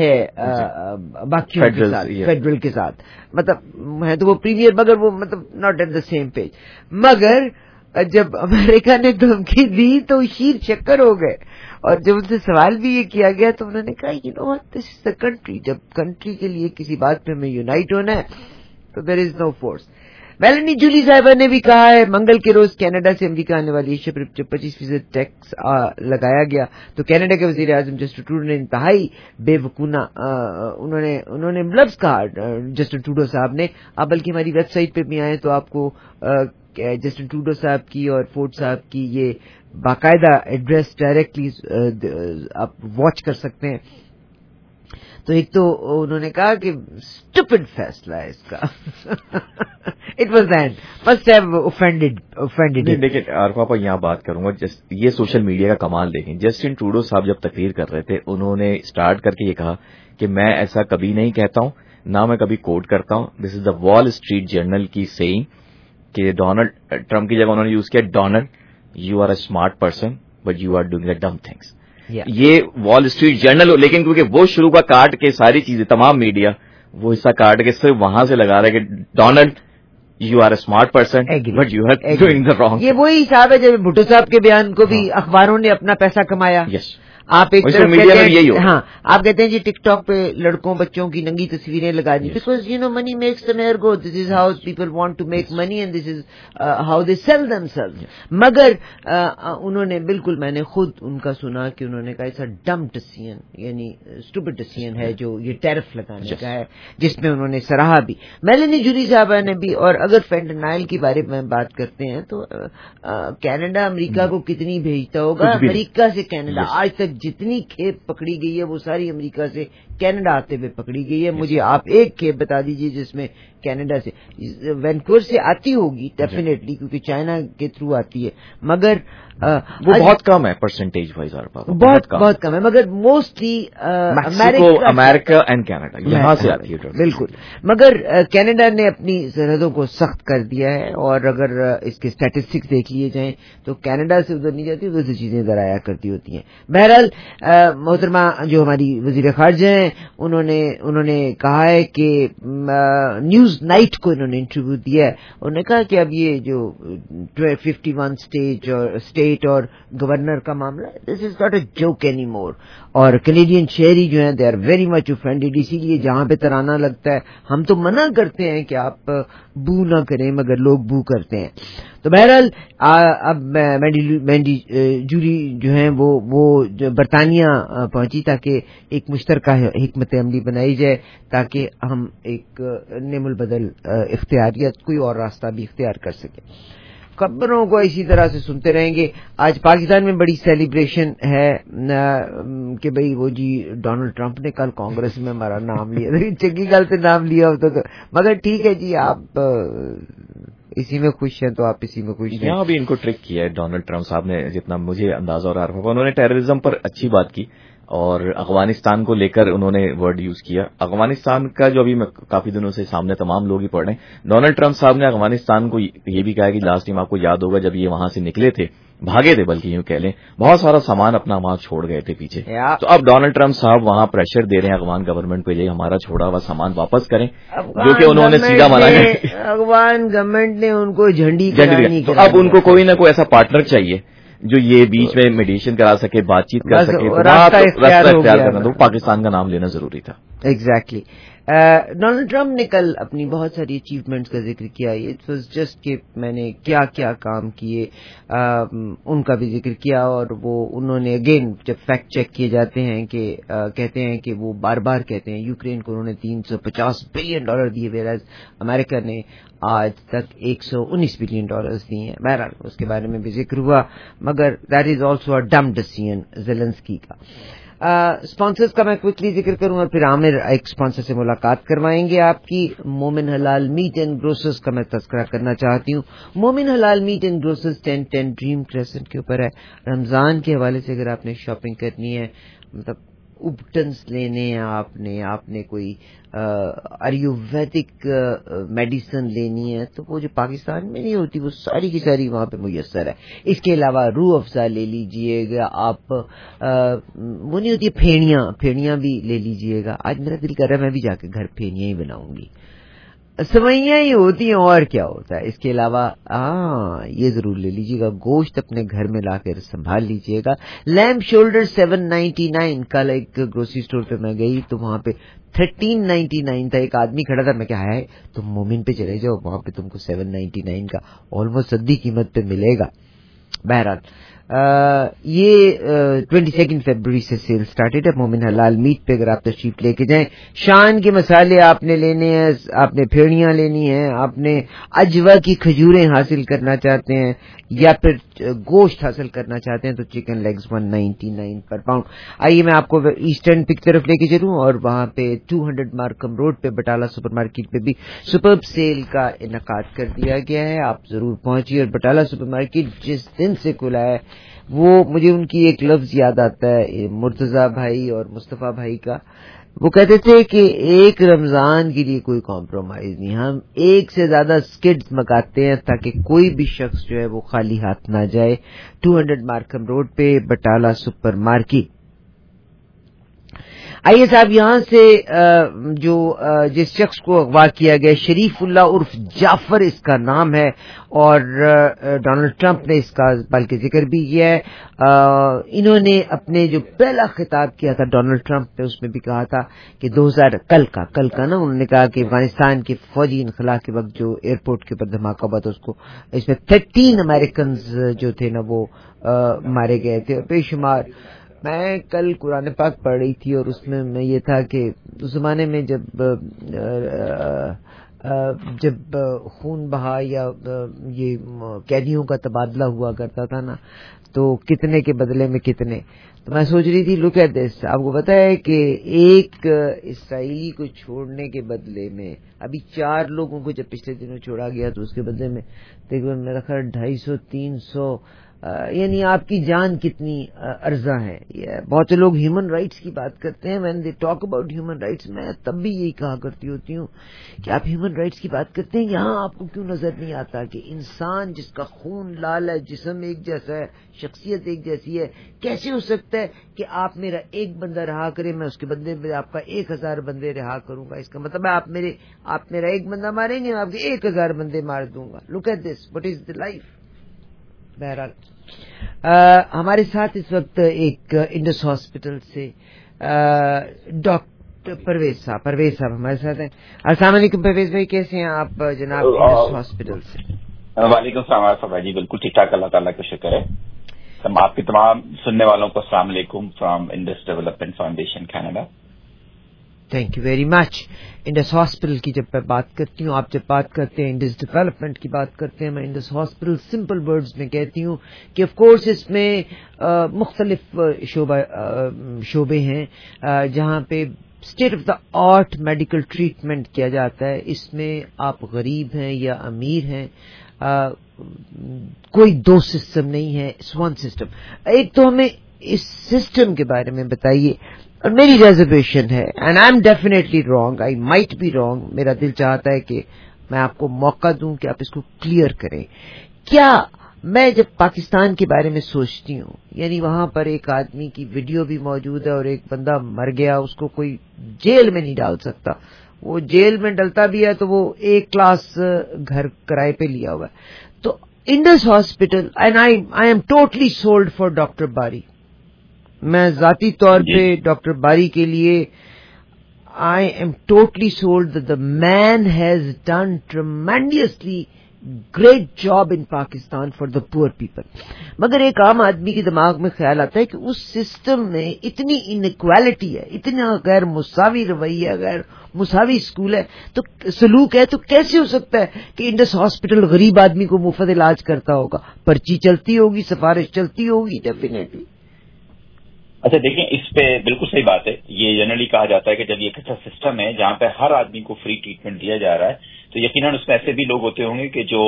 ہے باقیوں کے ساتھ, فیڈرل کے ساتھ. مطلب ہے تو وہ پریمیئر, مگر وہ مطلب not at the same page. مگر جب امریکہ نے دھمکی دی تو شیر چکر ہو گئے, اور جب ان سے سوال بھی یہ کیا گیا تو انہوں نے کہا you know what, this is the country. جب کنٹری کے لیے کسی بات پہ ہمیں یونائٹ ہونا ہے تو دیر از نو فورس. میلنی جولی صاحبہ نے بھی کہا ہے منگل کے روز کینیڈا سے امریکہ آنے والی اشیا پر جب پچیس فیصد ٹیکس لگایا گیا تو کینیڈا کے وزیر اعظم جسٹن ٹروڈو نے انتہائی بے وقوفانہ انہوں نے انہوں نے لفظ کہا جسٹن ٹروڈو صاحب نے. آپ بلکہ ہماری ویب سائٹ پہ بھی آئیں تو آپ کو جسٹن ٹروڈو صاحب کی اور فورڈ صاحب کی یہ باقاعدہ ایڈریس ڈائریکٹلی آپ واچ کر سکتے ہیں. تو ایک تو انہوں نے کہا کہ اسٹوپڈ فیصلہ ہے اس کا. It was and must have offended offended. دیکھیں عارف پاپا, یہاں بات کروں گا, یہ سوشل میڈیا کا کمال دیکھیں. جسٹن ٹروڈو صاحب جب تقریر کر رہے تھے, انہوں نے اسٹارٹ کر کے یہ کہا کہ میں ایسا کبھی نہیں کہتا ہوں, نہ میں کبھی کوٹ کرتا ہوں. دس is the Wall Street Journal کی سیئنگ کہ ڈونلڈ ٹرمپ کی جگہ انہوں نے یوز کیا Donald, you are a smart person but you are doing the dumb things. یہ وال اسٹریٹ جرنل, لیکن کیونکہ وہ شروع کا کاٹ کے ساری چیزیں تمام میڈیا وہ حصہ کاٹ کے صرف وہاں سے لگا رہا ہے کہ Donald you are a smart person but you are doing the wrong. یہ وہی حساب ہے جب بھٹو صاحب کے بیان کو بھی اخباروں نے اپنا پیسہ کمایا. یس, آپ ایک طرف کہتے ہیں, ہاں آپ کہتے ہیں جی ٹک ٹاک پہ لڑکوں بچوں کی ننگی تصویریں لگا دی because you know money makes the mare go. This is how people want to make money and this is how they sell them sales. مگر انہوں نے بالکل, میں نے خود ان کا سنا کہ انہوں نے کہا ایسا ڈم ڈسیزن یعنی اسٹوپڈ ڈسیزن ہے جو یہ ٹیرف لگانے کا ہے, جس میں انہوں نے سراہا بھی. میلنی جولی صاحبہ نے بھی. اور اگر فینٹنائل کے بارے میں بات کرتے ہیں تو کینیڈا امریکہ کو کتنی بھیجتا ہوگا, امریکہ سے کینیڈا آج تک جتنی کھیپ پکڑی گئی ہے وہ ساری امریکہ سے کینیڈا آتے ہوئے پکڑی گئی ہے. مجھے آپ ایک کھیپ بتا دیجئے جس میں کینیڈا سے, وینکوور سے آتی ہوگی ڈیفینیٹلی کیونکہ چائنا کے تھرو آتی ہے, مگر وہ بہت کم ہے پرسنٹیج وائز. بہت بہت کم ہے, مگر موسٹلی امریکہ اینڈ کینیڈا یہاں سے آتی ہے. بالکل, مگر کینیڈا نے اپنی سرحدوں کو سخت کر دیا ہے, اور اگر اس کے اسٹیٹسٹکس دیکھ لیے جائیں تو کینیڈا سے ادھر نہیں جاتی, ادھر سے چیزیں ادھر آیا کرتی ہوتی ہیں. بہرحال محترمہ جو ہماری وزیر خارجہ ہیں, انہوں نے انہوں نے کہا ہے کہ نیوز نائٹ کو انہوں نے انٹرویو دیا ہے. انہوں نے کہا کہ اب یہ جو ففٹی ون اسٹیٹ اور اسٹیٹ اور گورنر کا معاملہ ہے, this is not a joke any more. اور کینیڈین شہری جو ہیں they are very much offended. اسی لیے جہاں پہ ترانہ لگتا ہے ہم تو منع کرتے ہیں کہ آپ بو نہ کریں, مگر لوگ بو کرتے ہیں. تو بہرحال اب مینڈی جولی جو ہیں وہ وہ برطانیہ پہنچی تاکہ ایک مشترکہ حکمت عملی بنائی جائے, تاکہ ہم ایک نعم البدل اختیار یا کوئی اور راستہ بھی اختیار کر سکیں. خبروں کو اسی طرح سے سنتے رہیں گے. آج پاکستان میں بڑی سیلیبریشن ہے کہ بھئی وہ جی ڈونلڈ ٹرمپ نے کل کانگریس میں ہمارا نام لیا. چنگی گل سے نام لیا ہوتا تو, مگر ٹھیک ہے جی, آپ اسی میں خوش ہیں تو آپ اسی میں خوش ہیں. یہاں بھی ان کو ٹرک کیا ہے ڈونلڈ ٹرمپ صاحب نے, جتنا مجھے اندازہ ہو رہا ہے. انہوں نے ٹیررزم پر اچھی بات کی, اور افغانستان کو لے کر انہوں نے ورڈ یوز کیا. افغانستان کا جو ابھی میں کافی دنوں سے سامنے تمام لوگ ہی پڑھ رہے ہیں, ڈونلڈ ٹرمپ صاحب نے افغانستان کو یہ بھی کہا کہ لاسٹ ٹائم آپ کو یاد ہوگا جب یہ وہاں سے نکلے تھے, بھاگے تھے بلکہ یوں کہہ لیں, بہت سارا سامان اپنا وہاں چھوڑ گئے تھے پیچھے. تو اب ڈونلڈ ٹرمپ صاحب وہاں پریشر دے رہے ہیں افغان گورنمنٹ کو, یہ ہمارا چھوڑا ہوا سامان واپس کریں, جو کہ انہوں نے سیدھا منع کیا. افغان گورنمنٹ نے ان کو جھنڈی کرانی. تو اب ان کو کوئی نہ کوئی ایسا پارٹنر چاہیے جو یہ بیچ میں میڈیشن کرا سکے, بات چیت کر سکے, راستہ اختیار کرنا. تو پاکستان کا نام لینا ضروری تھا. ایگزیکٹلی. ڈونلڈ ٹرمپ نے کل اپنی بہت ساری اچیومنٹس کا ذکر کیا. اٹ واز جسٹ کہ میں نے کیا کیا کام کیے ان کا بھی ذکر کیا, اور وہ انہوں نے اگین جب فیکٹ چیک کیے جاتے ہیں کہ کہتے ہیں کہ وہ بار بار کہتے ہیں یوکرین کو انہوں نے تین سو پچاس بلین ڈالر دیے, ویئر امریکہ نے آج تک ایک سو انیس بلین ڈالر دیے ہیں. بہرحال اس کے بارے میں بھی ذکر ہوا, مگر that is also a dumb decision Zelensky کا. اسپانسرز uh, کا میں کوئکلی ذکر کروں اور پھر عامر ایک اسپانسر سے ملاقات کروائیں گے آپ کی. مومن حلال میٹ اینڈ گروسرز کا میں تذکرہ کرنا چاہتی ہوں. Momin halal meat and grocers ten ten Dream Crescent کے اوپر ہے. رمضان کے حوالے سے اگر آپ نے شاپنگ کرنی ہے, مطلب اوبٹنس لینے ہیں آپ نے, آپ نے کوئی آیورویدک میڈیسن لینی ہے, تو وہ جو پاکستان میں نہیں ہوتی وہ ساری کی ساری وہاں پہ میسر ہے. اس کے علاوہ روح افزا لے لیجئے گا آپ, وہ نہیں ہوتی پھیڑیاں, پھیڑیاں بھی لے لیجئے گا. آج میرا دل کر رہا ہے میں بھی جا کے گھر پھیڑیاں ہی بناؤں گی. سوئیاں ہی ہوتی ہیں اور کیا ہوتا ہے. اس کے علاوہ ہاں یہ ضرور لے لیجیے گا, گوشت اپنے گھر میں لا کر سنبھال لیجیے گا. Lamb shoulder seven ninety nine. کل ایک گروسری اسٹور پہ میں گئی تو وہاں پہ تھرٹین نائنٹی نائن تھا. ایک آدمی کھڑا تھا, میں کہا ہے تم مومن پہ چلے جاؤ, وہاں پہ تم کو سیون نائنٹی نائن کا آلموسٹ سدی قیمت پہ ملے گا. بہرحال Uh, یہ ٹوینٹی سیکنڈ فیبروری سے سیل سٹارٹیڈ ہے. مومن حلال میٹ پہ اگر آپ تشریف لے کے جائیں, شان کے مسالے آپ نے لینے ہیں, آپ نے پھیڑیاں لینی ہیں, آپ نے اجوا کی کھجوریں حاصل کرنا چاہتے ہیں یا پھر گوشت حاصل کرنا چاہتے ہیں, تو chicken legs one ninety nine per pound. آئیے میں آپ کو ایسٹرن پک طرف لے کے چلوں, اور وہاں پہ ٹو ہنڈریڈ مارکم روڈ پہ بٹالہ سپر مارکیٹ پہ بھی سپرب سیل کا انعقاد کر دیا گیا ہے. آپ ضرور پہنچیے. اور بٹالہ سپر مارکیٹ جس دن سے کھلا ہے وہ مجھے ان کی ایک لفظ یاد آتا ہے مرتضی بھائی اور مصطفیٰ بھائی کا. وہ کہتے تھے کہ ایک رمضان کے لیے کوئی کمپرومائز نہیں, ہم ایک سے زیادہ سکڈز منگاتے ہیں تاکہ کوئی بھی شخص جو ہے وہ خالی ہاتھ نہ جائے. ٹو ہنڈریڈ مارکم روڈ پہ بٹالہ سپر مارکیٹ. آئیے صاحب, یہاں سے جو جس شخص کو اغوا کیا گیا شریف اللہ عرف جعفر اس کا نام ہے, اور ڈونلڈ ٹرمپ نے اس کا بلکہ ذکر بھی کیا ہے. انہوں نے اپنے جو پہلا خطاب کیا تھا ڈونلڈ ٹرمپ نے, اس میں بھی کہا تھا کہ دو ہزار کل کا کل کا نا انہوں نے کہا کہ افغانستان کے فوجی انخلا کے وقت جو ایئرپورٹ کے اوپر دھماکہ ہوا تھا, اس کو اس میں تھرٹین امریکنز جو تھے نا وہ مارے گئے تھے. اور بے شمار میں کل قرآن پاک پڑھ رہی تھی, اور اس میں میں یہ تھا کہ اس زمانے میں جب جب خون بہا یا یہ قیدیوں کا تبادلہ ہوا کرتا تھا نا, تو کتنے کے بدلے میں کتنے. تو میں سوچ رہی تھی لک ایٹ دس, آپ کو پتا ہے کہ ایک اسرائیلی کو چھوڑنے کے بدلے میں ابھی چار لوگوں کو جب پچھلے دنوں چھوڑا گیا تو اس کے بدلے میں تقریباً میرا خیال ڈھائی سو تین سو یعنی آپ کی جان کتنی ارزاں ہے. بہت سے لوگ ہیومن رائٹس کی بات کرتے ہیں, when they talk about human rights, میں تب بھی یہی کہا کرتی ہوتی ہوں کہ آپ ہیومن رائٹس کی بات کرتے ہیں, یہاں آپ کو کیوں نظر نہیں آتا کہ انسان جس کا خون لال ہے, جسم ایک جیسا ہے, شخصیت ایک جیسی ہے, کیسے ہو سکتا ہے کہ آپ میرا ایک بندہ رہا کرے, میں اس کے بدلے میں آپ کا ایک ہزار بندے رہا کروں گا. اس کا مطلب ہے آپ میرے آپ میرا ایک بندہ ماریں گے, آپ کے ایک ہزار بندے مار دوں گا. Look at this, what is the life. بہرحال ہمارے ساتھ اس وقت ایک انڈس ہاسپٹل سے ڈاکٹر پرویز صاحب پرویز صاحب ہمارے ساتھ ہیں. السلام علیکم پرویز بھائی, کیسے ہیں آپ جناب انڈس ہاسپٹل سے؟ وعلیکم السلام عرفہ بھائی جی, بالکل ٹھیک ٹھاک, اللہ تعالیٰ کا شکر ہے. آپ کے تمام سننے والوں کو السلام علیکم from Indus development foundation Canada. Thank you very much. Indus hospital کی جب میں بات کرتی ہوں, آپ جب بات کرتے ہیں انڈس ڈیولپمنٹ کی بات کرتے ہیں, میں انڈس ہاسپٹل سمپل ورڈز میں کہتی ہوں کہ آف کورس اس میں مختلف شعبہ شعبے ہیں جہاں پہ state of the art medical treatment کیا جاتا ہے. اس میں آپ غریب ہیں یا امیر ہیں, آ, کوئی دو سسٹم نہیں ہے, ون سسٹم. ایک تو ہمیں اس سسٹم کے بارے میں بتائیے. اور میری ریزرویشن ہے, and I am definitely wrong, I might be wrong, میرا دل چاہتا ہے کہ میں آپ کو موقع دوں کہ آپ اس کو کلیئر کریں. کیا میں جب پاکستان کے بارے میں سوچتی ہوں, یعنی وہاں پر ایک آدمی کی ویڈیو بھی موجود ہے اور ایک بندہ مر گیا, اس کو کوئی جیل میں نہیں ڈال سکتا, وہ جیل میں ڈلتا بھی ہے تو وہ ایک کلاس گھر کرائے پہ لیا ہوا ہے. تو Indus hospital, and I I am totally sold for doctor Bari. میں ذاتی طور پہ ڈاکٹر باری کے لیے I am totally sold. The man has done tremendously great job in Pakistan for the poor people. مگر ایک عام آدمی کے دماغ میں خیال آتا ہے کہ اس سسٹم میں اتنی انیکوالٹی ہے, اتنا غیر مساوی رویہ, غیر مساوی اسکول ہے, تو سلوک ہے, تو کیسے ہو سکتا ہے کہ انڈس ہاسپٹل غریب آدمی کو مفت علاج کرتا ہوگا؟ پرچی چلتی ہوگی, سفارش چلتی ہوگی ڈیفینیٹلی. اچھا دیکھیں, اس پہ بالکل صحیح بات ہے. یہ جنرلی کہا جاتا ہے کہ جب یہ ایک ایسا سسٹم ہے جہاں پہ ہر آدمی کو فری ٹریٹمنٹ دیا جا رہا ہے, تو یقیناً اس میں ایسے بھی لوگ ہوتے ہوں گے کہ جو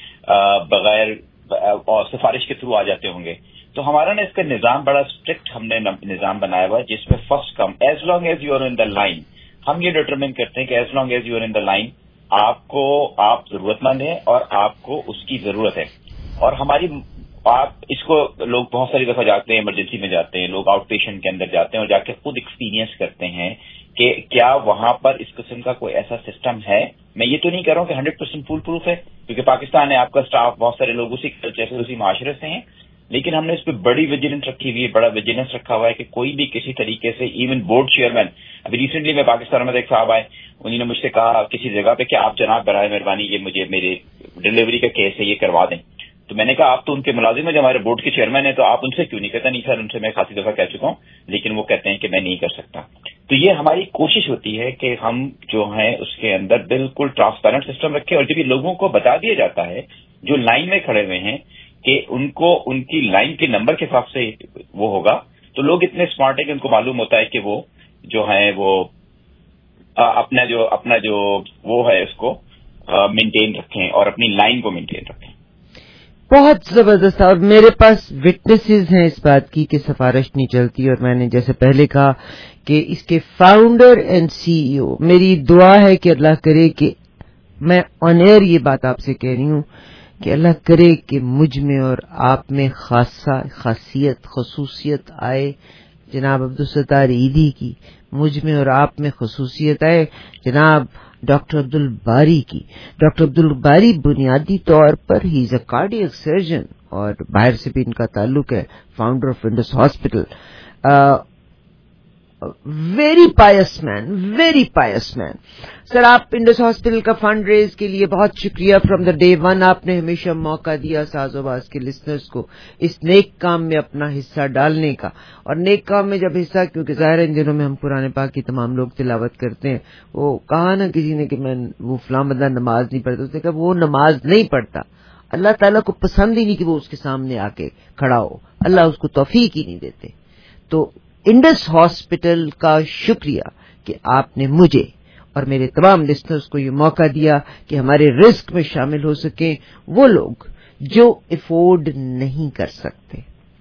بغیر سفارش کے تھرو آ جاتے ہوں گے. تو ہمارا نا اس کا نظام بڑا اسٹرکٹ ہم نے نظام بنایا ہوا ہے, جس میں first come as long as you are in the line. ہم یہ ڈیٹرمن کرتے ہیں کہ as long as you are in the line, آپ کو آپ ضرورت مند ہیں اور آپ کو اس کی ضرورت ہے. اور ہماری آپ اس کو لوگ بہت ساری دفعہ جاتے ہیں, ایمرجنسی میں جاتے ہیں, لوگ آؤٹ پیشنٹ کے اندر جاتے ہیں اور جا کے خود ایکسپیرینس کرتے ہیں کہ کیا وہاں پر اس قسم کا کوئی ایسا سسٹم ہے. میں یہ تو نہیں کہہ رہا ہوں کہ ہنڈریڈ پرسینٹ فول پروف ہے, کیونکہ پاکستان ہے, آپ کا اسٹاف بہت سارے لوگ اسی کلچر سے, اسی معاشرے سے ہیں, لیکن ہم نے اس پہ بڑی ویجیلنس رکھی ہوئی ہے, بڑا ویجیلنس رکھا ہوا ہے کہ کوئی بھی کسی طریقے سے, ایون بورڈ چیئرمین, ابھی ریسنٹلی میں پاکستان میں ایک صاحب آئے, انہوں نے مجھ سے کہا کسی جگہ پہ کہ آپ جناب برائے مہربانی یہ مجھے میرے ڈلیوری کا کیس ہے یہ کروا دیں. تو میں نے کہا آپ تو ان کے ملازم ہیں جو ہمارے بورڈ کے چیئرمین ہیں, تو آپ ان سے کیوں نہیں کہتا؟ نہیں سر, ان سے میں خاصی دفعہ کہہ چکا ہوں, لیکن وہ کہتے ہیں کہ میں نہیں کر سکتا. تو یہ ہماری کوشش ہوتی ہے کہ ہم جو ہیں اس کے اندر بالکل ٹرانسپیرنٹ سسٹم رکھیں, اور جب یہ لوگوں کو بتا دیا جاتا ہے جو لائن میں کھڑے ہوئے ہیں کہ ان کو ان کی لائن کے نمبر کے حساب سے وہ ہوگا, تو لوگ اتنے اسمارٹ ہیں کہ ان کو معلوم ہوتا ہے کہ وہ جو ہے وہ اپنا جو اپنا جو وہ ہے اس کو مینٹین رکھیں اور اپنی لائن کو مینٹین رکھیں. بہت زبردست. اور میرے پاس وٹنسز ہیں اس بات کی کہ سفارش نہیں چلتی, اور میں نے جیسے پہلے کہا کہ اس کے فاؤنڈر اینڈ سی ای او, میری دعا ہے کہ اللہ کرے کہ میں آن ایئر یہ بات آپ سے کہہ رہی ہوں کہ اللہ کرے کہ مجھ میں اور آپ میں خاصا خاصیت خصوصیت آئے جناب عبدالستار عیدی کی, مجھ میں اور آپ میں خصوصیت آئے جناب ڈاکٹر عبد الباری کی. ڈاکٹر عبد الباری بنیادی طور پر ہی از اے کارڈیاک سرجن, اور باہر سے بھی ان کا تعلق ہے, founder of Indus hospital. Very pious man, very pious man. Sir آپ انڈس ہاسپٹل کا فنڈ ریز کے لیے بہت شکریہ. فرام دا ڈے ون آپ نے ہمیشہ موقع دیا ساز و باز کے لسنرز کو اس نیک کام میں اپنا حصہ ڈالنے کا. اور نیک کام میں جب حصہ, کیونکہ ظاہر ان دنوں میں ہم قرآن پاک کی تمام لوگ تلاوت کرتے ہیں, وہ کہا نا کسی نے کہ میں وہ فلاں بندہ نماز نہیں پڑھتا, اس نے کہا وہ نماز نہیں پڑھتا, اللہ تعالیٰ کو پسند ہی نہیں کہ وہ اس کے سامنے آ کے کھڑا ہو, اللہ اس کو توفیق ہی نہیں دیتے. تو انڈس ہاسپٹل کا شکریہ کہ آپ نے مجھے اور میرے تمام لسنرز کو یہ موقع دیا کہ ہمارے رزق میں شامل ہو سکیں وہ لوگ جو افورڈ نہیں کر سکتے.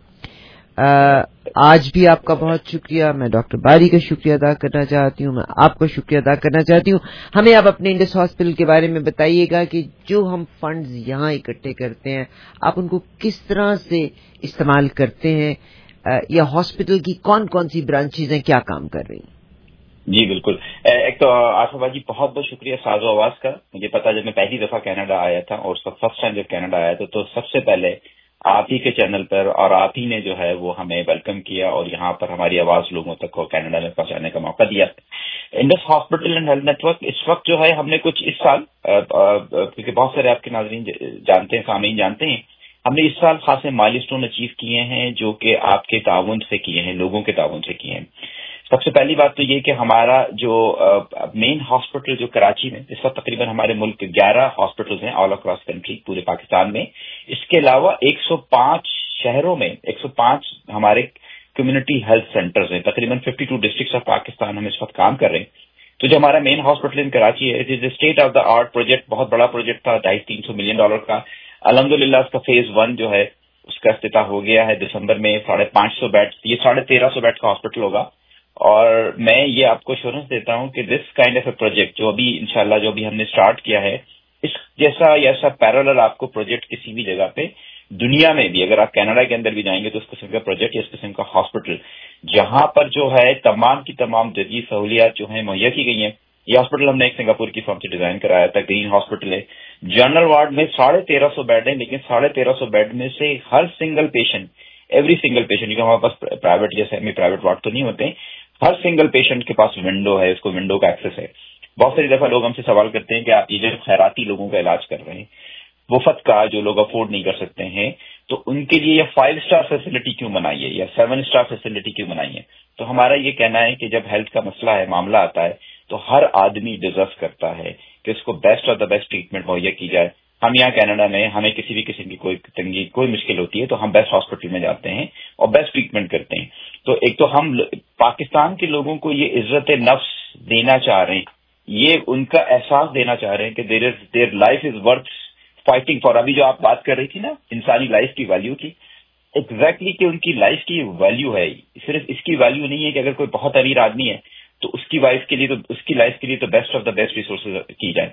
آج بھی آپ کا بہت شکریہ. میں ڈاکٹر باری کا شکریہ ادا کرنا چاہتی ہوں, میں آپ کا شکریہ ادا کرنا چاہتی ہوں. ہمیں آپ اپنے انڈس ہاسپٹل کے بارے میں بتائیے گا کہ جو ہم فنڈز یہاں اکٹھے کرتے ہیں آپ ان کو کس طرح سے استعمال کرتے ہیں, یا ہاسپٹل کی کون کون سی برانچز ہیں کیا کام کر رہی ہیں؟ جی بالکل. ایک تو آصف جی بہت بہت شکریہ ساز و آواز کا. مجھے پتا جب میں پہلی دفعہ کینیڈا آیا تھا اور فرسٹ ٹائم جب کینیڈا آیا تھا تو سب سے پہلے آپ ہی کے چینل پر اور آپ ہی نے جو ہے وہ ہمیں ویلکم کیا اور یہاں پر ہماری آواز لوگوں تک کو کینیڈا میں پہنچانے کا موقع دیا. Indus hospital and health network اس وقت جو ہے ہم نے کچھ اس سال, کیونکہ بہت سارے آپ کے ناظرین جانتے ہیں, سامعین جانتے ہیں, ہم نے اس سال خاصے مائل اسٹون اچیو کیے ہیں جو کہ آپ کے تعاون سے کیے ہیں, لوگوں کے تعاون سے کیے ہیں. سب سے پہلی بات تو یہ کہ ہمارا جو مین ہاسپٹل جو کراچی میں, اس وقت تقریباً ہمارے ملک کے گیارہ ہاسپٹلز ہیں آل اکراس کنٹری, پورے پاکستان میں. اس کے علاوہ ایک سو پانچ شہروں میں ایک سو پانچ ہمارے کمیونٹی ہیلتھ سینٹرز ہیں. تقریباً fifty two districts of Pakistan ہم اس وقت کام کر رہے ہیں. تو جو ہمارا مین ہاسپٹل ان کراچی ہے, it is a state of the art project, بہت بڑا پروجیکٹ تھا, ڈھائی تین سو ملین ڈالر کا. الحمدللہ اس کا فیز ون جو ہے उसका इफ्तिताह हो गया है दिसंबर में। साढ़े पांच सौ बेड, ये साढ़े तेरह सौ बेड का हॉस्पिटल होगा। और मैं ये आपको एश्योरेंस देता हूँ कि this kind of a project जो अभी इंशाल्लाह जो अभी हमने स्टार्ट किया है, इस जैसा या ऐसा पैरेलल आपको प्रोजेक्ट किसी भी जगह पे दुनिया में भी, अगर आप कनाडा के अंदर भी जाएंगे तो इस किस्म का प्रोजेक्ट या इस किस्म का हॉस्पिटल जहां पर जो है तमाम की तमाम जदीद सहूलियात जो है मुहैया की गई हैं। ये हॉस्पिटल हमने एक सिंगापुर की फर्म से डिजाइन कराया था, ग्रीन हॉस्पिटल है। जनरल वार्ड में साढ़े तेरह सौ बेड है, लेकिन साढ़े तेरह सौ बेड में से हर single patient, every single patient, क्योंकि हमारे पास प्राइवेट या सेमी प्राइवेट वार्ड तो नहीं होते, हर सिंगल पेशेंट के पास विंडो है, उसको विंडो का एक्सेस है। बहुत सारी दफा लोग हमसे सवाल करते हैं कि आप ये जो खैराती लोगों का इलाज कर रहे हैं, वफत का, जो लोग अफोर्ड नहीं कर सकते हैं, तो उनके लिए ये फाइव स्टार फैसिलिटी क्यों बनाई है या सेवन स्टार फैसिलिटी क्यों बनाई है? तो हमारा ये कहना है कि जब हेल्थ का मसला है, मामला आता है, तो हर आदमी डिजर्व करता है कि उसको best of the best treatment मुहैया की जाए। हम यहाँ कनाडा में, हमें किसी भी किस्म की कोई तंगी, कोई मुश्किल होती है तो हम बेस्ट हॉस्पिटल में जाते हैं और बेस्ट ट्रीटमेंट करते हैं। तो एक तो हम पाकिस्तान के लोगों को ये इज्जत नफ्स देना चाह रहे हैं, ये उनका एहसास देना चाह रहे हैं कि there is there life is worth fighting for. अभी जो आप बात कर रही थी ना इंसानी लाइफ की वैल्यू की, एग्जैक्टली कि उनकी लाइफ की वैल्यू है। सिर्फ इसकी वैल्यू नहीं है कि अगर कोई बहुत अमीर आदमी है तो उसकी वाइफ के लिए तो उसकी लाइफ के लिए तो best of the best resources की जाए।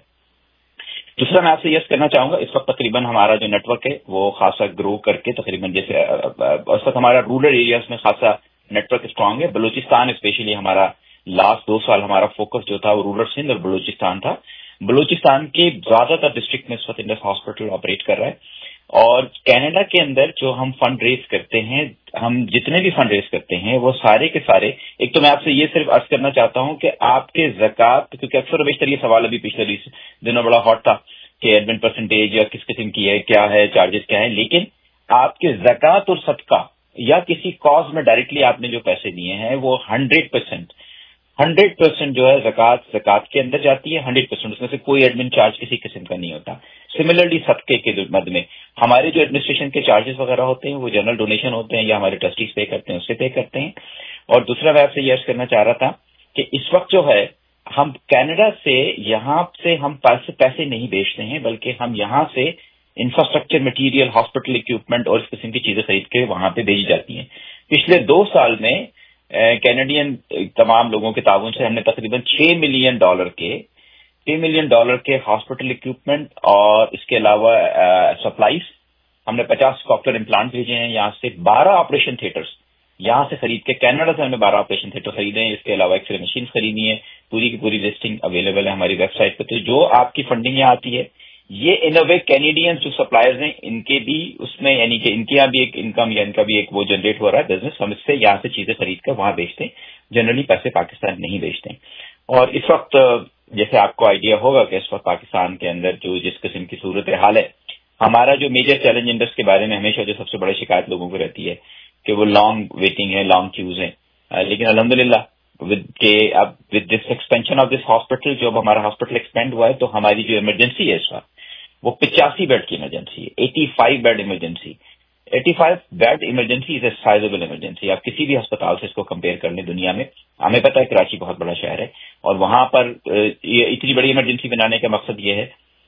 दूसरा मैं आपसे यस करना चाहूंगा, इस वक्त तकरीबन हमारा जो नेटवर्क है वो खासा ग्रो करके तकरीबन जैसे इस वक्त हमारा रूरल एरियाज में खासा नेटवर्क स्ट्रांग है। बलूचिस्तान स्पेशली हमारा लास्ट दो साल हमारा फोकस जो था वो रूरल सिंध और बलूचिस्तान था। बलूचिस्तान के ज्यादातर डिस्ट्रिक्ट में इस वक्त इंडस हॉस्पिटल ऑपरेट कर रहा है। और कनाडा के अंदर जो हम फंड रेज करते हैं, हम जितने भी फंड रेज करते हैं वो सारे के सारे, एक तो मैं आपसे ये सिर्फ अर्ज करना चाहता हूं कि आपके ज़कात, क्योंकि अक्सर बेशतर ये सवाल अभी पिछले दिनों बड़ा हॉट था कि एडमिन परसेंटेज या किस किस्म की है, क्या है, चार्जेस क्या है, लेकिन आपके ज़कात और सदका या किसी कॉज में डायरेक्टली आपने जो पैसे दिए हैं वो हंड्रेड परसेंट हंड्रेड परसेंट जो है ज़कात ज़कात के अंदर जाती है, हंड्रेड परसेंट उसमें से कोई एडमिन चार्ज किसी किस्म का नहीं होता। सिमिलरली सदके के मद में हमारे जो एडमिनिस्ट्रेशन के चार्जेस वगैरह होते हैं वो जनरल डोनेशन होते हैं या हमारे ट्रस्टीज पे करते हैं, उससे पे करते हैं। और दूसरा मैं आपसे यह करना चाह रहा था कि इस वक्त जो है हम कनाडा से यहाँ से हम पैसे पैसे नहीं बेचते हैं, बल्कि हम यहाँ से इंफ्रास्ट्रक्चर, मटीरियल, हॉस्पिटल इक्विपमेंट और इस किस्म की चीजें खरीद के वहां पे भेजी जाती हैं। पिछले दो साल में कैनेडियन तमाम लोगों के ताउन से हमने तकरीबन छह मिलियन डॉलर के छह मिलियन डॉलर के हॉस्पिटल इक्विपमेंट और इसके अलावा सप्लाईज, हमने पचास कॉप्टर इम्प्लांट भेजे हैं यहाँ से, बारह ऑपरेशन थिएटर्स यहाँ से खरीद के, कनाडा से हमने बारह ऑपरेशन थिएटर खरीदे हैं, इसके अलावा एक्सरे मशीन खरीदी है। पूरी की पूरी लिस्टिंग अवेलेबल है हमारी वेबसाइट पर। तो जो आपकी फंडिंग यहाँ आती है ये इन अ वे कैनेडियंस जो सप्लायर्स हैं इनके भी उसमें, यानी कि इनके यहाँ भी एक इनकम या इनका भी एक वो जनरेट हो रहा है बिजनेस, हम इससे यहाँ से चीजें खरीद कर वहां बेचते हैं। जनरली पैसे पाकिस्तान नहीं बेचते हैं। और इस वक्त जैसे आपको आइडिया होगा कि इस वक्त पाकिस्तान के अंदर जो जिस किस्म की सूरत हाल है, हमारा जो मेजर चैलेंज इंडस्ट्री के बारे में हमेशा जो सबसे बड़ी शिकायत लोगों को रहती है कि वो लॉन्ग वेटिंग है, लॉन्ग क्यूज है। लेकिन अल्हम्दुलिल्लाह विद के अब with this expansion of this hospital, जो अब हमारा हॉस्पिटल एक्सपेंड हुआ है तो हमारी जो इमरजेंसी है इस वक्त वो पिचासी बेड की इमरजेंसी है, eighty five bed emergency. Eighty five bed emergency is a sizeable emergency. आप किसी भी अस्पताल से इसको कंपेयर कर लें दुनिया में, हमें पता है कराची बहुत बड़ा शहर है और वहां पर ये इतनी बड़ी इमरजेंसी बनाने का मकसद ये है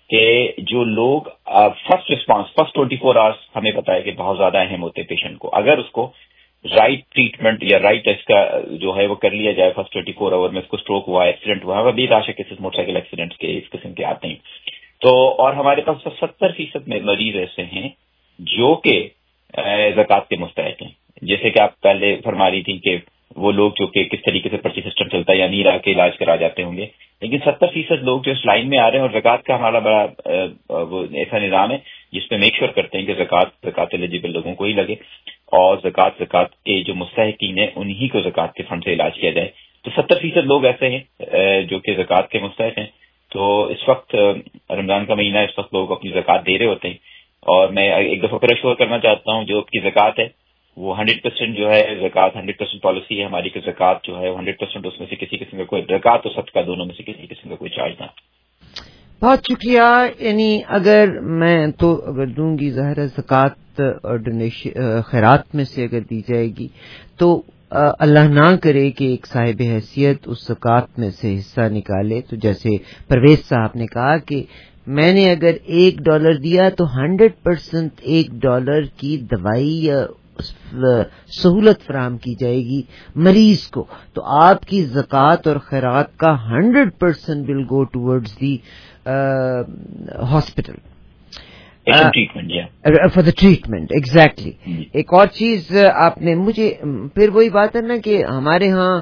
कि जो लोग first response, first twenty four hours हमें पता है कि बहुत ज्यादा अहम होते हैं पेशेंट को। अगर उसको राइट ट्रीटमेंट या राइट इसका जो है वो कर लिया जाए फर्स्ट ट्वेंटी फोर आवर में, उसको स्ट्रोक हुआ, एक्सीडेंट हुआ, अभी राशि केसेस मोटरसाइकिल एक्सीडेंट्स के इस किस्म के आते हैं। तो और हमारे पास सत्तर फीसद में मरीज ऐसे हैं जो कि ज़कात के मुस्तहिक हैं। जैसे कि आप पहले फरमा रही थी कि वो लोग जो कि किस तरीके से पर्ची सिस्टम चलता है या नीर आके इलाज करा जाते होंगे, लेकिन सत्तर फीसद लोग जो इस लाइन में आ रहे हैं। और ज़कात का हमारा बड़ा वो ऐसा निज़ाम है जिसमें मेक श्योर करते हैं कि ज़कात ज़कात एलिजिबल लोगों को ही लगे और ज़कात ज़कात के जो मुस्तहिकीन हैं उन्हीं को ज़कात के फंड से इलाज किया जाए। तो सत्तर फीसद लोग ऐसे हैं जो कि ज़कात के मुस्तहिक हैं। तो इस वक्त रमजान का महीना, इस वक्त लोग अपनी ज़कात दे रहे होते हैं और मैं एक दफा फिर अश्योर करना चाहता हूँ जो आपकी ज़कात है वो हंड्रेड परसेंट जो है ज़कात, हंड्रेड परसेंट पॉलिसी है हमारी कि ज़कात जो है हंड्रेड परसेंट उसमें से किसी किस्म का कोई ज़कात और सदका दोनों में से किसी किस्म का कोई चार्ज ना। बहुत शुक्रिया। यानी अगर मैं तो अगर दूंगी ज़ाहिर है ज़कात और डोनेशन खैरात में से अगर दी जाएगी तो अल्लाह ना करे कि एक साहिब हैसियत उस ज़कात में से हिस्सा निकाले। तो जैसे परवेज साहब ने कहा कि میں نے اگر ایک ڈالر دیا تو ہنڈریڈ پرسینٹ ایک ڈالر کی دوائی یا سہولت فراہم کی جائے گی مریض کو، تو آپ کی زکوٰۃ اور خیرات کا hundred percent will go towards the hospital for the treatment. Exactly. ایک اور چیز آپ نے مجھے پھر وہی بات ہے نا کہ ہمارے ہاں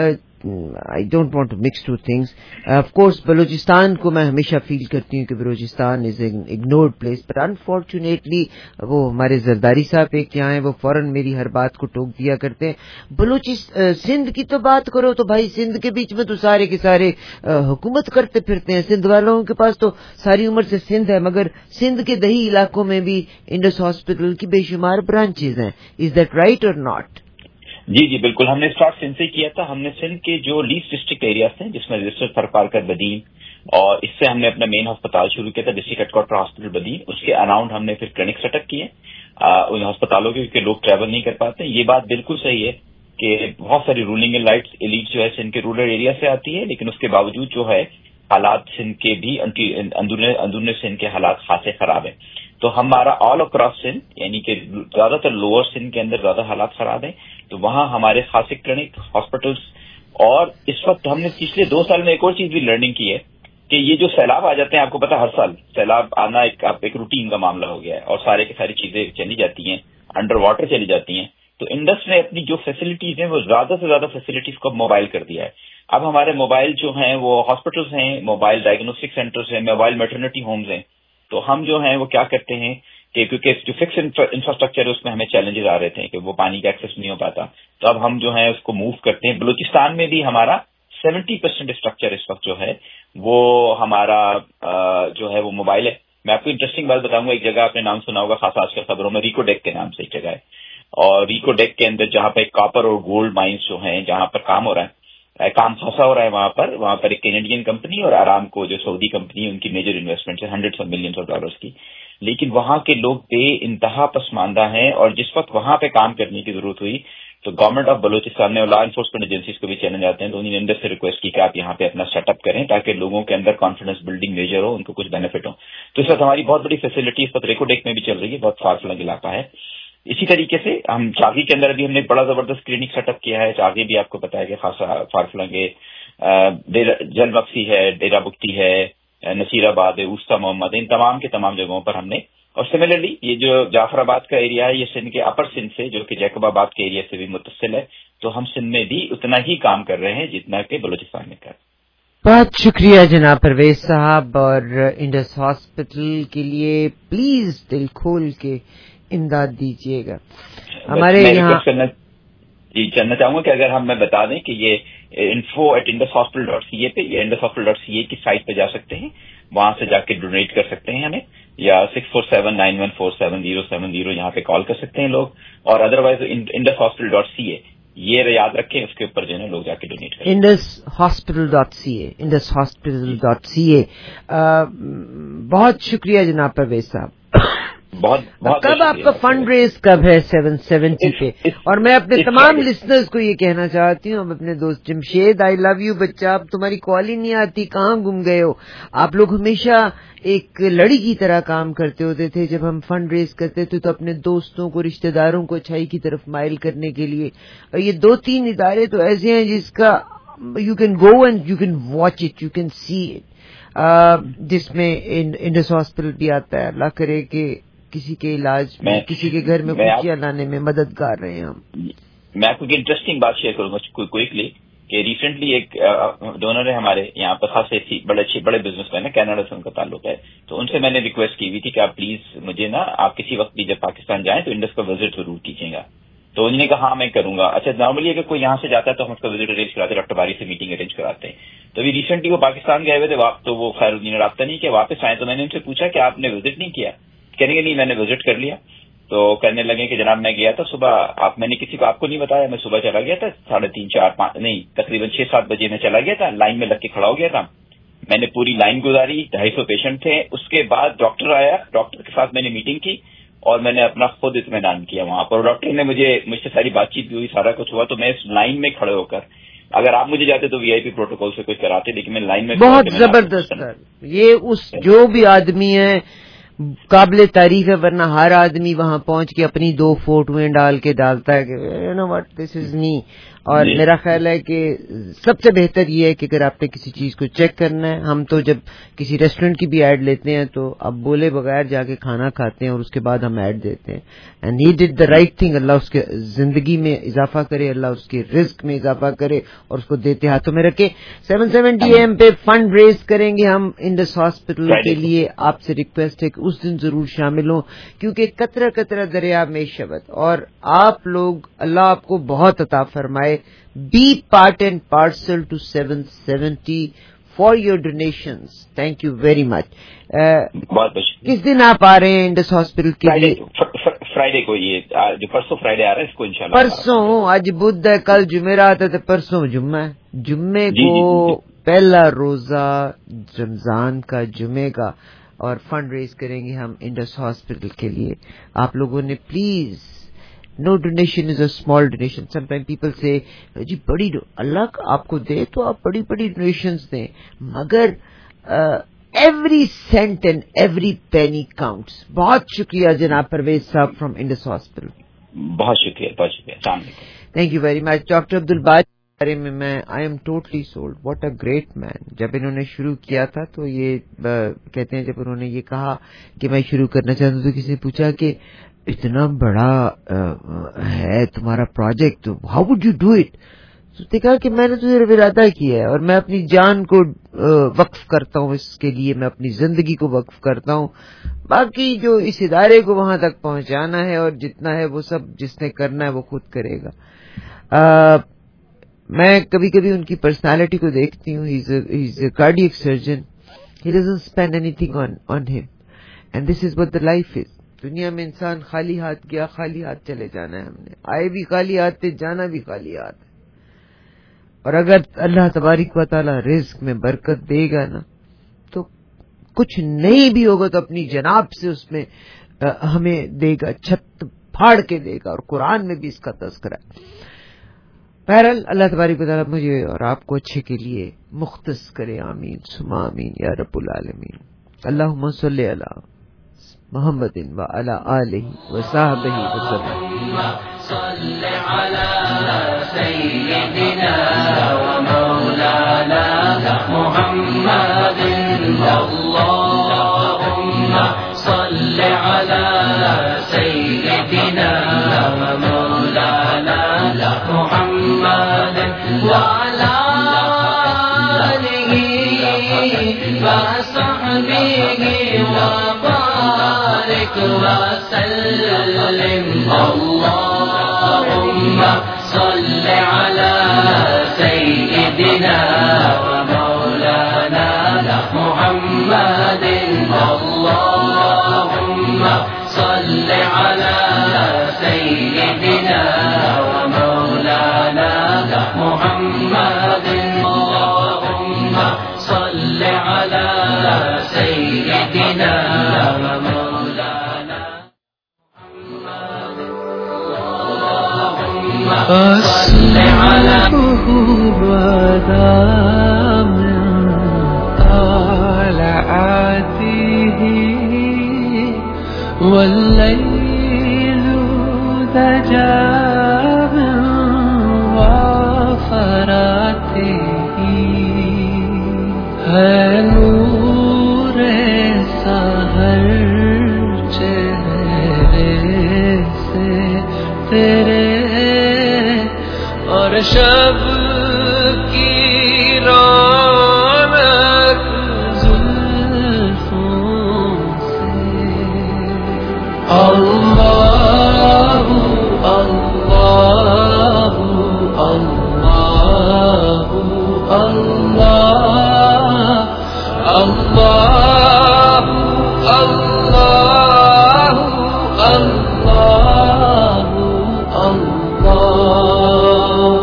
I don't want to mix two things. Uh, of course, Balochistan کو میں ہمیشہ فیل کرتی ہوں کہ Balochistan is an ignored place, but unfortunately وہ ہمارے زرداری صاحب ایک یہاں ہیں، وہ فوراً میری ہر بات کو ٹوک دیا کرتے ہیں. بلوچستان سندھ کی تو بات کرو تو بھائی سندھ کے بیچ میں تو سارے کے سارے حکومت کرتے پھرتے ہیں. سندھ والوں کے پاس تو ساری عمر سے سندھ ہے، مگر سندھ کے دیہی علاقوں میں بھی انڈس ہاسپٹل کی بے شمار برانچز ہیں. Is that right or not? جی جی بالکل. ہم نے اسٹارٹ سندھ سے کیا تھا. ہم نے سندھ کے جو لیسٹ ڈسٹرکٹ ایریاز تھے جس میں رجسٹر سرپارکر بدین، اور اس سے ہم نے اپنا مین ہسپتال شروع کیا تھا district headquarter hospital Badin. اس کے اراؤنڈ ہم نے پھر کلینک سیٹ اپ کیے ان ہسپتالوں کے، کیونکہ لوگ ٹریول نہیں کر پاتے. یہ بات بالکل صحیح ہے کہ بہت ساری رولنگ اینڈ لائٹس ایلیٹ جو ہے سندھ کے رورل ایریا سے آتی ہے، لیکن اس کے باوجود جو ہے حالات سندھ کے بھی اندرون سندھ کے حالات خاصے خراب ہیں. تو ہمارا آل اکراس سندھ یعنی کہ زیادہ تر لوور سندھ کے اندر زیادہ حالات خراب ہیں، تو وہاں ہمارے خاصے کلینک ہاسپٹلس. اور اس وقت ہم نے پچھلے دو سال میں ایک اور چیز بھی لرننگ کی ہے کہ یہ جو سیلاب آ جاتے ہیں، آپ کو پتا ہر سال سیلاب آنا ایک ایک روٹین کا معاملہ ہو گیا ہے، اور سارے کی ساری چیزیں چلی جاتی ہیں، انڈر واٹر چلی جاتی ہیں. تو انڈس نے اپنی جو فیسلٹیز ہیں وہ زیادہ سے زیادہ فیسلٹیز کو موبائل کر دیا ہے. اب ہمارے موبائل جو ہیں وہ ہاسپٹلس ہیں، موبائل ڈائگنوسٹک سینٹرز ہیں، موبائل میٹرنٹی ہومز ہیں. تو ہم جو ہیں وہ کیا کرتے ہیں کہ کیونکہ جو فکس انفراسٹرکچر ہے اس میں ہمیں چیلنجز آ رہے تھے کہ وہ پانی کا ایکسیس نہیں ہو پاتا، تو اب ہم جو ہے اس کو موو کرتے ہیں. بلوچستان میں بھی ہمارا سیونٹی پرسینٹ اسٹرکچر اس وقت جو ہے وہ ہمارا جو ہے وہ موبائل ہے. میں آپ کو انٹرسٹنگ بات بتاؤں گا. ایک جگہ آپ نے نام سنا ہوگا خاص آج کل خبروں میں، ریکو ڈیک کے نام سے ایک جگہ ہے، اور ریکو ڈیک کے اندر جہاں پہ کاپر اور گولڈ مائنس جو ہیں جہاں پر کام ہو رہا ہے، کام خاصا ہو رہا ہے وہاں پر وہاں پر ایک کینیڈین کمپنی اور آرام کو جو سعودی کمپنی ہے ان کی میجر انویسٹمنٹ ہے hundred of millions of dollars کی. لیکن وہاں کے لوگ بے انتہا پسماندہ ہیں، اور جس وقت وہاں پہ کام کرنے کی ضرورت ہوئی تو گورنمنٹ آف بلوچستان نے اور لا انفورسمنٹ ایجنسیز کو بھی چیلنج آتے ہیں، تو انہوں نے انڈس سے ریکویسٹ کی کہ آپ یہاں پہ اپنا سیٹ اپ کریں تاکہ لوگوں کے اندر کانفیڈنس بلڈنگ میجر ہو، ان کو کچھ بینیفٹ ہو. تو اس وقت ہماری بہت بڑی فیسلٹی اس وقت ریکو ڈیک میں بھی چل رہی ہے، بہت فار فلنگ علاقہ ہے. اسی طریقے سے ہم چاغی کے اندر ابھی ہم نے بڑا زبردست کلینک سیٹ اپ کیا ہے. چاغی بھی آپ کو پتا ہے کہ خاصا فار فلنگ ہے، جل مکسی ہے، ڈیرا بکتی ہے، نصیر آباد ہے، اوستا محمد، ان تمام کے تمام جگہوں پر ہم نے. اور سملرلی یہ جو جعفر آباد کا ایریا ہے یہ سندھ کے اپر سندھ سے جو کہ جیکب آباد کے ایریا سے بھی متصل ہے، تو ہم سندھ میں بھی اتنا ہی کام کر رہے ہیں جتنا کہ بلوچستان میں کر رہے ہیں. بہت شکریہ جناب پرویز صاحب. اور انڈس ہاسپٹل کے لیے پلیز دل کھول کے امداد دیجیے گا. ہمارے یہاں جی چلنا چاہوں گا کہ اگر ہم میں بتا دیں کہ یہ info at Indus hospital dot C A پہ یا Indus hospital dot C A کی سائٹ پہ جا سکتے ہیں، وہاں سے جا کے ڈونیٹ کر سکتے ہیں ہمیں، یا six four seven nine one four seven zero seven zero یہاں پہ کال کر سکتے ہیں لوگ. اور otherwise Indus hospital dot C A یہ یاد رکھیں، اس کے اوپر جو ہے لوگ جا کے ڈونیٹ کریں. Indus hospital dot C A Indus hospital dot C A. بہت شکریہ جناب پرویز صاحب. بہت بہت کب آپ کا فنڈ ریز کب ہے سیون سیونٹی پہ؟ اور میں اپنے تمام لسنرز کو یہ کہنا چاہتی ہوں، اپنے دوست جمشید آئی لو یو بچہ، اب تمہاری کال ہی نہیں آتی، کہاں گم گئے ہو؟ آپ لوگ ہمیشہ ایک لڑی کی طرح کام کرتے ہوتے تھے. جب ہم فنڈ ریز کرتے تھے تو اپنے دوستوں کو، رشتہ داروں کو اچھائی کی طرف مائل کرنے کے لیے. اور یہ دو تین ادارے تو ایسے ہیں جس کا you can go and you can watch it, you can see it, جس میں انڈس ہاسپٹل بھی آتا ہے. اللہ کرے کہ کسی کے علاج میں، کسی کے گھر میں خوشیاں لانے میں مددگار رہے ہیں ہم. میں آپ کو انٹرسٹنگ بات شیئر کروں گا کوئکلی کہ ریسنٹلی ایک ڈونر ہے ہمارے یہاں پر، خاص بڑے اچھے بڑے بزنس مین ہے، کینیڈا سے ان کا تعلق ہے. تو ان سے میں نے ریکویسٹ کی ہوئی تھی کہ آپ پلیز مجھے نا آپ کسی وقت بھی جب پاکستان جائیں تو انڈس کا وزٹ ضرور کیجیے گا. تو انہوں نے کہا ہاں میں کروں گا. اچھا نارملی اگر کوئی یہاں سے جاتا ہے تو ہم اس کا وزٹ ارینج کراتے ہیں، ڈاکٹر باری سے میٹنگ ارینج کراتے ہیں. تو ابھی ریسنٹلی وہ پاکستان گئے ہوئے تھے، تو وہ خیر انہوں نے رابطہ نہیں کیا، واپس آئے تو میں نے ان سے پوچھا کہ آپ نے وزٹ نہیں کیا؟ کہنے کے نہیں میں نے وزٹ کر لیا. تو کہنے لگے کہ جناب میں گیا تھا صبح، آپ میں نے کسی کو آپ کو نہیں بتایا، میں صبح چلا گیا تھا ساڑھے تین چار پانچ نہیں تقریباً چھ سات بجے میں چلا گیا تھا، لائن میں لگ کے کھڑا ہو گیا تھا. میں نے پوری لائن گزاری، ڈھائی سو پیشنٹ تھے. اس کے بعد ڈاکٹر آیا، ڈاکٹر کے ساتھ میں نے میٹنگ کی اور میں نے اپنا خود اطمینان کیا وہاں پر. ڈاکٹر نے مجھے مجھ سے ساری بات چیت بھی ہوئی، سارا کچھ ہوا. تو میں اس لائن میں کھڑے ہو کر اگر آپ مجھے جاتے تو وی آئی پی پروٹوکول سے کوئی کراتے, لیکن میں لائن میں بہت زبردست سر. یہ اس جو بھی آدمی ہے قابل تعریف ہے, ورنہ ہر آدمی وہاں پہنچ کے اپنی دو فوٹویں ڈال کے ڈالتا ہے کہ یو نو واٹ دس از می. اور میرا خیال ہے کہ سب سے بہتر یہ ہے کہ اگر آپ نے کسی چیز کو چیک کرنا ہے, ہم تو جب کسی ریسٹورینٹ کی بھی ایڈ لیتے ہیں تو اب بولے بغیر جا کے کھانا کھاتے ہیں اور اس کے بعد ہم ایڈ دیتے ہیں. And he did the right thing. اللہ اس کے زندگی میں اضافہ کرے, اللہ اس کے رزق میں اضافہ کرے اور اس کو دیتے ہاتھوں میں رکھے. سیون سیونٹی اے ایم پہ فنڈ ریز کریں گے ہم انڈس ہاسپٹل کے لیے. آپ سے ریکویسٹ ہے کہ اس دن ضرور شامل ہوں, کیونکہ قطرہ قطرہ دریا میں شبت. اور آپ لوگ, اللہ آپ کو بہت عطا فرمائے, be part and parcel to seven seventy for your donations. Thank you very much. بہت بہت کس دن آپ آ رہے ہیں انڈس ہاسپٹل کے لیے؟ فرائیڈے کو. یہ جو پرسوں فرائیڈے آ رہا ہے اس کو انشاءاللہ. پرسوں آج بدھ ہے, کل جمعرات ہے, تو پرسوں جمعہ ہے. جمعے کو پہلا روزہ رمضان کا جمعے کا, اور فنڈ ریز کریں گے ہم انڈس ہاسپٹل کے لیے. آپ لوگوں نے please, no donation is a small donation. Sometimes people say جی بڑی اللہ آپ کو دے تو آپ بڑی بڑی ڈونیشنز دیں, مگر every cent and every penny counts. بہت شکریہ جناب پرویز صاحب فرام انڈس ہاسپٹل. بہت شکریہ, بہت شکریہ. السلام علیکم. Thank you very much. Doctor عبدالباج کے بارے میں میں I am totally sold. What a great man. جب انہوں نے شروع کیا تھا تو یہ کہتے ہیں, جب انہوں نے یہ کہا کہ میں شروع کرنا چاہتا ہوں, تو کسی نے پوچھا کہ اتنا بڑا ہے تمہارا project, how would you do it? تو نے کہا کہ میں نے تو صرف ارادہ کیا ہے, اور میں اپنی جان کو وقف کرتا ہوں اس کے لیے, میں اپنی زندگی کو وقف کرتا ہوں. باقی جو اس ادارے کو وہاں تک پہنچانا ہے اور جتنا ہے وہ سب جس نے کرنا ہے وہ خود کرے گا. آ, میں کبھی کبھی ان کی پرسنالٹی کو دیکھتی ہوں. He is a cardiac surgeon. He doesn't spend anything on him, and this is what the life is. دنیا میں انسان خالی ہاتھ گیا, خالی ہاتھ چلے جانا ہے. ہم نے آئے بھی خالی ہاتھ تھے, جانا بھی خالی ہاتھ. اور اگر اللہ تبارک و تعالی رزق میں برکت دے گا نا, تو کچھ نہیں بھی ہوگا تو اپنی جناب سے اس میں ہمیں دے گا, چھت پھاڑ کے دے گا. اور قرآن میں بھی اس کا تذکرہ ہے. بہرحال اللہ تبارک و تعالی مجھے اور آپ کو اچھے کے لیے مختص کرے. آمین ثم آمین یا رب العالمین. اللہم صلی علی محمد و علی آلہ و صحبہ وسلم. صل على سيدنا ومولانا محمد. اللهم صل على سيدنا ومولانا محمد وعلى آله وصحبه وبارك وسلم. اللهم صل على سيدنا ومولانا محمد. اللهم صل على سيدنا ومولانا محمد. اللهم صل على سيدنا ومولانا محمد. اللهم صل على والليل دجى من وفراته ہے نور سحر چہرے سے تیرے, اور شب کی رونق زلفوں سے. اللہ اللہ اللہ اللہ اللہ اللہ اللہ اللہ.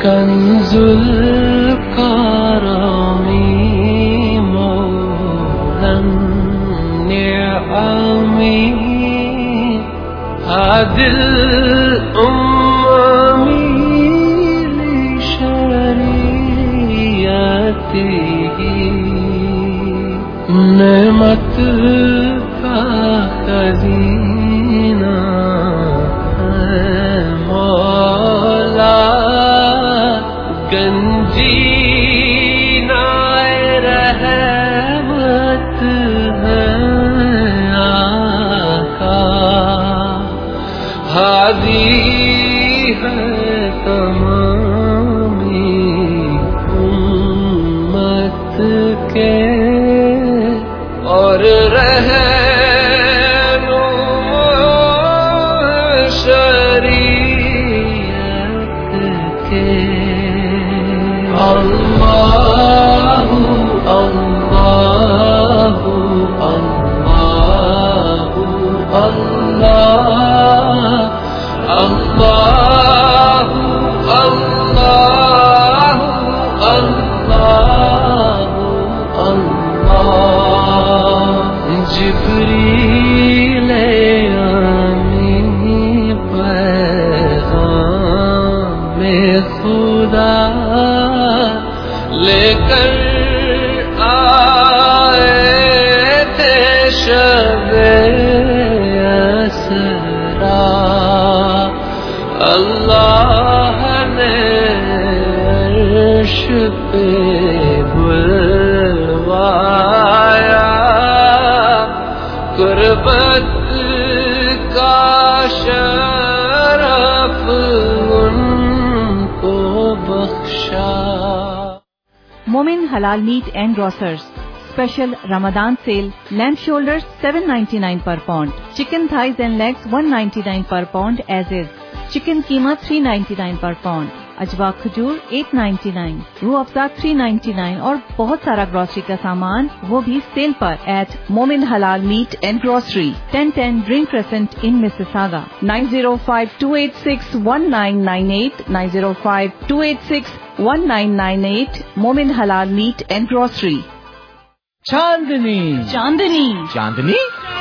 کنزل کرامی مولن نعمی عادل امامی شریعتی نعمت کا خزینہ ہے مولا گنجینہ رحمت ہے آقا ہادی ہے تمامی امت کے اور رہنما شریعت کے اللہ اللہ اللہ اللہ اللہ اللہ اللہ جبریل آمین پیغام خدا لے کر آئے تھے شب اسرا اللہ نے عرش پہ بلوایا قربت کا شرف ان کو بخشا. Momin halal meat and grocers special Ramzan sale. Lamb shoulder seven ninety nine per pound, chicken thighs and legs one ninety nine per pound as is, chicken keema three ninety nine per pound, اجوا کھجور at ninety nine, روح افزا three ninety nine اور بہت سارا grocery کا سامان وہ بھی cell per eight Momin halal meat and grocery, ten ten Dreen crescent in Mississauga. Nine zero five two eight six one nine nine eight, nine zero five two eight six one nine nine eight. Momin halal meat and grocery. Chandni Chandni Chandni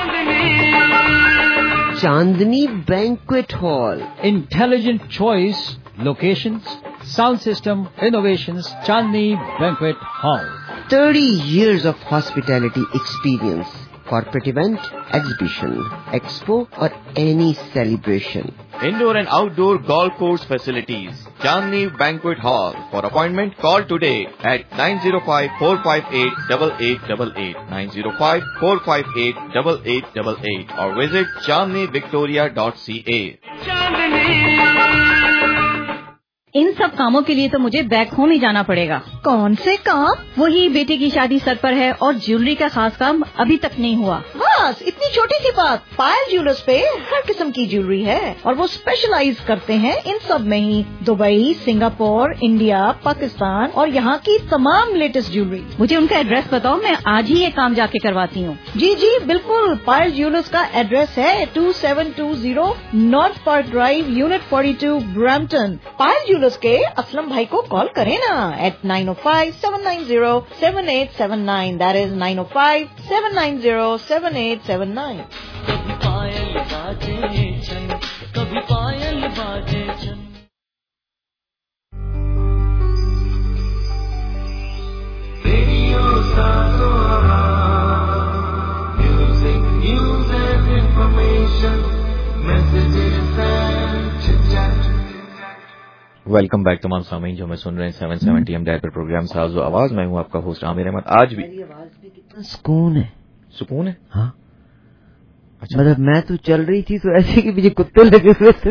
Chandni banquet hall. Intelligent choice, locations, sound system, innovations, Chandni Banquet Hall. thirty years of hospitality experience. Corporate event, exhibition, expo or any celebration. Indoor and outdoor golf course facilities. Chandni Banquet Hall. For appointment, call today at nine zero five, four five eight, eight eight eight eight, nine zero five, four five eight, eight eight eight eight or visit chandni victoria dot c a. ان سب کاموں کے لیے تو مجھے back home ہی جانا پڑے گا. کون سے کام؟ وہی بیٹے کی شادی سر پر ہے اور جیولری کا خاص کام ابھی تک نہیں ہوا. بس اتنی چھوٹی سی بات. پائل جیولرز پہ ہر قسم کی جیولری ہے اور وہ اسپیشلائز کرتے ہیں ان سب میں ہی. دبئی, سنگاپور, انڈیا, پاکستان اور یہاں کی تمام لیٹسٹ جیولری. مجھے ان کا ایڈریس بتاؤ, میں آج ہی یہ کام جا کے کرواتی ہوں. جی جی بالکل. پائل جیولرز کا ایڈریس ہے two seven two zero north park drive, unit forty two, Brampton. Payal jewellers کے اسلم بھائی کو کال کریں نا eight nine O five seven nine zero seven eight seven nine. That is nine O five seven nine zero seven eight seven nine. کبھی پائل باجے چھن, کبھی پائل باجے چھن. ریڈیو سازورا, music, news and information, messages and chit chat. Welcome back تمام سامعین جو میں سن رہے ہیں سیون سیونٹی ایم ڈائر پر پروگرام ساز و آواز. میں ہوں آپ کا ہوسٹ عامر احمد. آج بھی آواز میں کتنا سکون ہے. سکون ہے. ہاں مطلب میں تو چل رہی تھی تو ایسے کہ مجھے کتے لگے ہوئے تھے.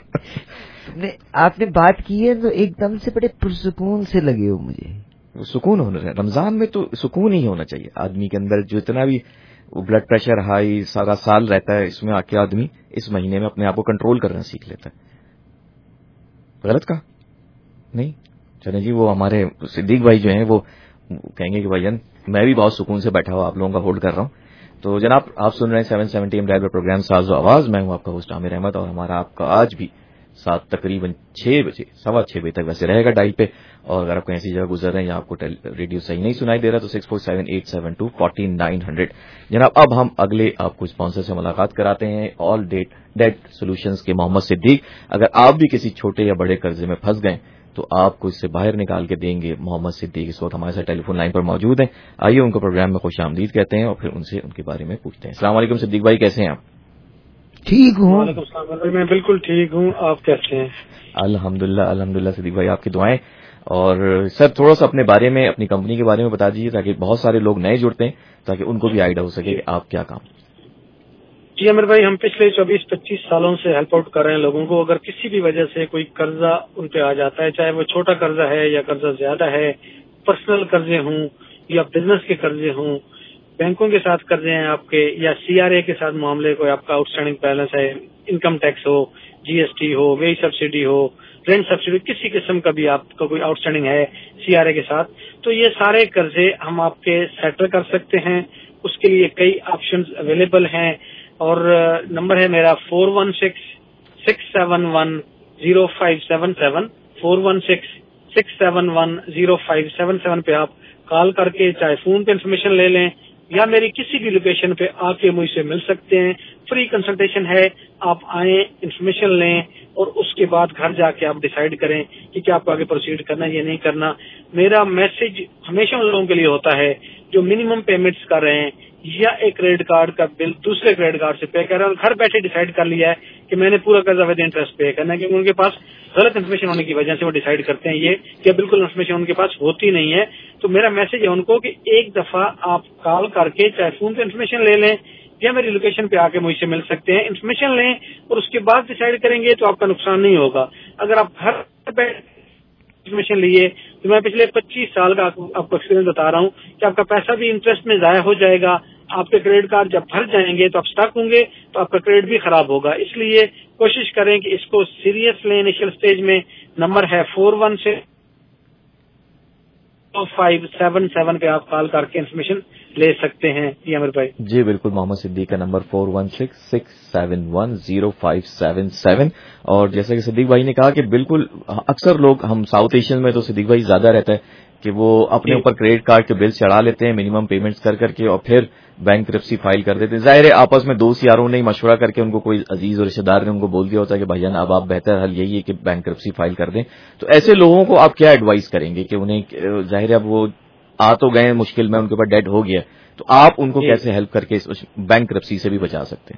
آپ نے بات کی ہے تو ایک دم سے بڑے پرسکون سے لگے ہو مجھے. سکون ہونا چاہیے. رمضان میں تو سکون ہی ہونا چاہیے آدمی کے اندر. جو اتنا بھی بلڈ پریشر ہائی سارا سال رہتا ہے, اس میں آ کے آدمی اس مہینے میں اپنے آپ کو کنٹرول کرنا سیکھ لیتا ہے. غلط کہا نہیں؟ چلیں جی, وہ ہمارے صدیق بھائی جو ہیں وہ کہیں گے کہ بھائی جان میں بھی بہت سکون سے بیٹھا ہوا آپ لوگوں کا ہولڈ کر رہا ہوں. تو جناب آپ سن رہے ہیں سیون سیونٹی ایم ڈائل پر پروگرام ساز و آواز. میں ہوں آپ کا ہوسٹ عامر احمد اور ہمارا آپ کا آج بھی साथ तकरीबन छह बजे सवा छह बजे तक वैसे रहेगा डायल पे। और अगर आप कहीं ऐसी जगह गुजर रहे हैं या आपको रेडियो सही नहीं सुनाई दे रहा तो six four seven eight seven two forty nine hundred. जनाब अब हम अगले आपको स्पॉन्सर से मुलाकात कराते हैं, ऑल डेट डेट सोल्यूशंस के मोहम्मद सिद्दीक। अगर आप भी किसी छोटे या बड़े कर्जे में फंस गए तो आपको इससे बाहर निकाल के देंगे मोहम्मद सिद्दीक। इस वक्त हमारे साथ टेलीफोन लाइन पर मौजूद हैं। आइए उनको प्रोग्राम में खुश आमदीद कहते हैं और फिर उनसे उनके बारे में पूछते हैं। अस्सलाम वालेकुम सिद्दीक भाई, कैसे हैं आप? ठीक हूँ। मैं बिल्कुल ठीक हूँ, आप कैसे हैं? अल्हम्दुलिल्लाह अल्हम्दुलिल्लाह सिद्दीक भाई, आपकी दुआएं। और सर थोड़ा सा अपने बारे में, अपनी कंपनी के बारे में बता दीजिए ताकि बहुत सारे लोग नए जुड़ते हैं, ताकि उनको भी आइडिया हो सके कि आप क्या काम। जी अमर भाई, हम पिछले चौबीस पच्चीस सालों से हेल्प आउट कर रहे हैं लोगों को। अगर किसी भी वजह से कोई कर्जा उन पे आ जाता है, चाहे वो छोटा कर्जा है या कर्जा ज्यादा है, पर्सनल कर्जे हों या बिजनेस के कर्जे हों, बैंकों के साथ कर्जे हैं आपके, या सीआरए के साथ मामले, कोई आपका आउटस्टैंडिंग बैलेंस है, इनकम टैक्स हो, जीएसटी हो, वेज सब्सिडी हो, रेंट सब्सिडी, किसी किस्म का भी आपका कोई आउटस्टैंडिंग है सीआरए के साथ, तो ये सारे कर्जे हम आपके सेटल कर सकते हैं। उसके लिए कई ऑप्शंस अवेलेबल हैं और नंबर है मेरा four one six six seven one zero five seven seven four one six six seven one zero five seven seven पे आप कॉल करके चाहे फोन पे इन्फॉर्मेशन ले लें या मेरी किसी भी लोकेशन पे आके मुझसे मिल सकते हैं। फ्री कंसल्टेशन है, आप आए, इन्फॉर्मेशन लें और उसके बाद घर जाके आप डिसाइड करें कि क्या आपको आगे प्रोसीड करना है या नहीं करना। मेरा मैसेज हमेशा उन लोगों के लिए होता है जो मिनिमम पेमेंट्स कर रहे हैं या एक क्रेडिट कार्ड का बिल दूसरे क्रेडिट कार्ड से पे कर रहे हैं, घर बैठे डिसाइड कर लिया है कि मैंने पूरा कर्जा विद इंटरेस्ट पे करना है, क्योंकि उनके पास गलत इन्फॉर्मेशन होने की वजह से वो डिसाइड करते हैं ये कि बिल्कुल इन्फॉर्मेशन उनके पास होती नहीं है। तो मेरा मैसेज है उनको कि एक दफा आप कॉल करके चाहे फोन पे इन्फॉर्मेशन ले लें या मेरी लोकेशन पे आके मुझसे मिल सकते हैं, इन्फॉर्मेशन लें और उसके बाद डिसाइड करेंगे तो आपका नुकसान नहीं होगा। अगर आप घर बैठे इन्फॉर्मेशन लिए तो मैं पिछले पच्चीस साल का आपको एक्सपीरियंस बता रहा हूँ कि आपका पैसा भी इंटरेस्ट में जाया हो जाएगा, आपके क्रेडिट कार्ड जब भर जाएंगे तो आप स्टक होंगे तो आपका क्रेडिट भी खराब होगा। इसलिए कोशिश करें कि इसको सीरियस लें इनिशियल स्टेज में। नंबर है फोर वन से फाइव सेवन सेवन पे आप कॉल करके इन्फॉर्मेशन ले सकते हैं। जी अमर भाई। जी बिल्कुल, मोहम्मद सिद्दीक का number four one six six seven one zero five seven seven. और जैसा कि सिद्दीक भाई ने कहा कि बिल्कुल अक्सर लोग, हम साउथ एशियन में तो सिद्दीक भाई ज्यादा रहता है कि वो अपने ऊपर क्रेडिट कार्ड के बिल चढ़ा लेते हैं मिनिमम पेमेंट्स कर करके और फिर बैंकरप्सी फाइल कर देते हैं। जाहिर है आपस में दोस्त यारों ने मशवरा करके उनको कोई अजीज और रिश्तेदार ने उनको बोल दिया होता है कि भाईजान अब आप बेहतर हल यही है कि बैंकरप्सी फाइल कर दें। तो ऐसे लोगों को आप क्या एडवाइस करेंगे कि उन्हें, जाहिर है अब वो आ तो गए मुश्किल में, उनके ऊपर डेट हो गया, तो आप उनको कैसे हेल्प करके बैंकरप्सी से भी बचा सकते हैं?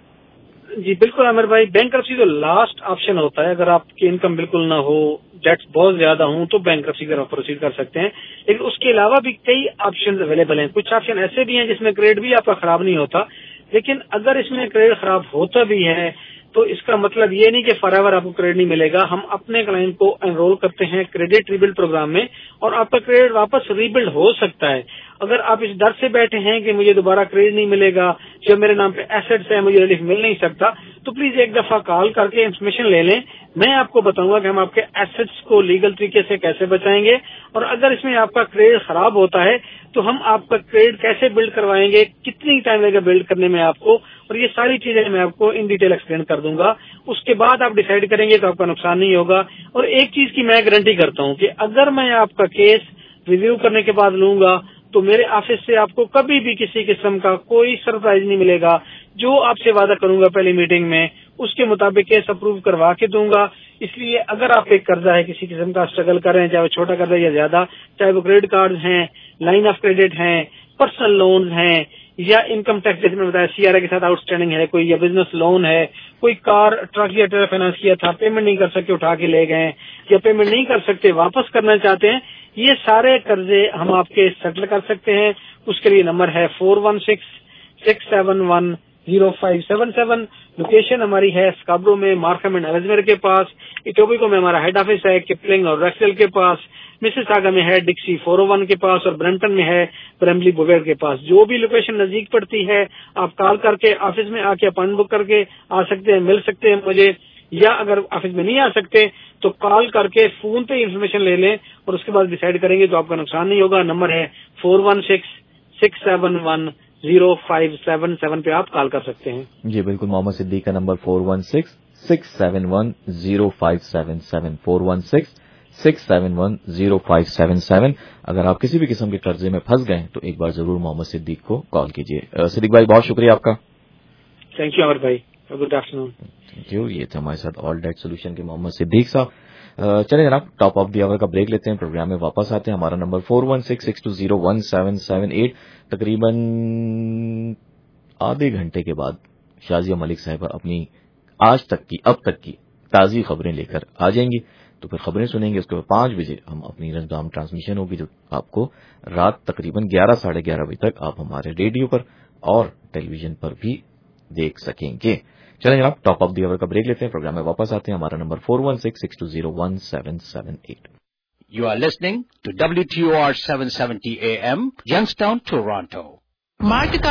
जी बिल्कुल अमर भाई, बैंकरप्सी तो लास्ट ऑप्शन होता है। अगर आपकी इनकम बिल्कुल ना हो, डेट्स बहुत ज्यादा हों तो बैंकरप्सी की तरफ प्रोसीड कर सकते हैं। लेकिन उसके अलावा भी कई ऑप्शन अवेलेबल हैं। कुछ ऑप्शन ऐसे भी हैं जिसमें क्रेडिट भी आपका खराब नहीं होता, लेकिन अगर इसमें क्रेडिट खराब होता भी है तो इसका मतलब ये नहीं कि फॉरएवर आपको क्रेडिट नहीं मिलेगा। हम अपने क्लाइंट को एनरोल करते हैं क्रेडिट रीबिल्ड प्रोग्राम में और आपका क्रेडिट वापस रीबिल्ड हो सकता है। अगर आप इस डर से बैठे हैं कि मुझे दोबारा क्रेडिट नहीं मिलेगा या मेरे नाम पे एसेट्स है, मुझे रिलीफ मिल नहीं सकता, तो प्लीज एक दफा कॉल करके इन्फॉर्मेशन ले लें। मैं आपको बताऊंगा कि हम आपके एसेट्स को लीगल तरीके से कैसे बचाएंगे और अगर इसमें आपका क्रेडिट खराब होता है तो हम आपका क्रेडिट कैसे बिल्ड करवाएंगे, कितनी टाइम लगेगा बिल्ड करने में आपको, और ये सारी चीजें मैं आपको इन डिटेल एक्सप्लेन कर दूंगा। उसके बाद आप डिसाइड करेंगे तो आपका नुकसान नहीं होगा। और एक चीज की मैं गारंटी करता हूँ कि अगर मैं आपका केस रिव्यू करने के बाद लूंगा तो मेरे ऑफिस से आपको कभी भी किसी किस्म का कोई सरप्राइज नहीं मिलेगा। जो आपसे वादा करूंगा पहली मीटिंग में उसके मुताबिक केस अप्रूव करवा के दूंगा। इसलिए अगर आप एक कर्जा है, किसी किस्म का स्ट्रगल कर रहे हैं, चाहे वो छोटा कर्जा या ज्यादा, चाहे वो क्रेडिट कार्ड हैं, लाइन ऑफ क्रेडिट हैं, पर्सनल लोन हैं या इनकम टैक्स जैसे मैं बताया सीआरए के साथ आउटस्टैंडिंग है कोई, या बिजनेस लोन है, कोई कार ट्रक या ट्रेलर फाइनेंस किया था, पेमेंट नहीं कर सकते उठा के ले गए, या पेमेंट नहीं कर सकते वापस करना चाहते हैं, ये सारे कर्जे हम आपके सेटल कर सकते हैं। उसके लिए नंबर है four one six six seven one zero five seven seven. Location हमारी है स्काब्रो में, मार्कहम एंड एल्समेयर के पास। इटोबिको में हमारा हेड ऑफिस है, किपलिंग और रैक्सडेल के पास। मिसिसागा में है डिक्सी फोर ओ वन के पास और ब्रैम्पटन में है ब्रेमली बुवेर के पास। जो भी लोकेशन नजदीक पड़ती है आप कॉल करके ऑफिस में आके अपॉइंटमेंट बुक करके आ सकते हैं, मिल सकते हैं मुझे, या अगर ऑफिस में नहीं आ सकते तो कॉल करके फोन पे इन्फॉर्मेशन ले लें और उसके बाद डिसाइड करेंगे तो आपका नुकसान नहीं होगा। नंबर है four one six six seven one zero five seven seven पे आप कॉल कर सकते हैं। जी बिल्कुल, मोहम्मद सिद्दीक का number four one six six seven one zero five seven seven four one six six seven one zero five seven seven. अगर आप किसी भी किस्म के कर्जे में फंस गए तो एक बार जरूर मोहम्मद सिद्दीक को कॉल कीजिए। सिद्दीक भाई बहुत शुक्रिया आपका। थैंक यू अमर भाई, गुड आफ्टरनून। Thank you. ये थे हमारे साथ ऑल डेट सोल्यूशन के मोहम्मद सिद्दीक साहब। चलिए जनाब टॉप ऑफ द आवर का ब्रेक लेते हैं, प्रोग्राम में वापस आते हैं। हमारा number four one six six two zero one seven seven eight. तकरीबन आधे घंटे के बाद शाजिया मलिक साहिबा अपनी आज तक की अब तक की ताज़ी खबरें लेकर आ जाएंगी, तो फिर खबरें सुनेंगे। उसके बाद पांच बजे हम अपनी रंगदाम ट्रांसमिशन होगी जो आपको रात तकरीबन ग्यारह साढ़े ग्यारह बजे तक आप हमारे रेडियो पर और टेलीविजन पर भी देख सकेंगे। चलें जनाब टॉप ऑफ द आवर का ब्रेक लेते हैं, प्रोग्राम में वापस आते हैं। हमारा number four one six six two zero one seven seven eight. You are listening to W T O R seven seventy A M, Youngstown, Toronto. Mark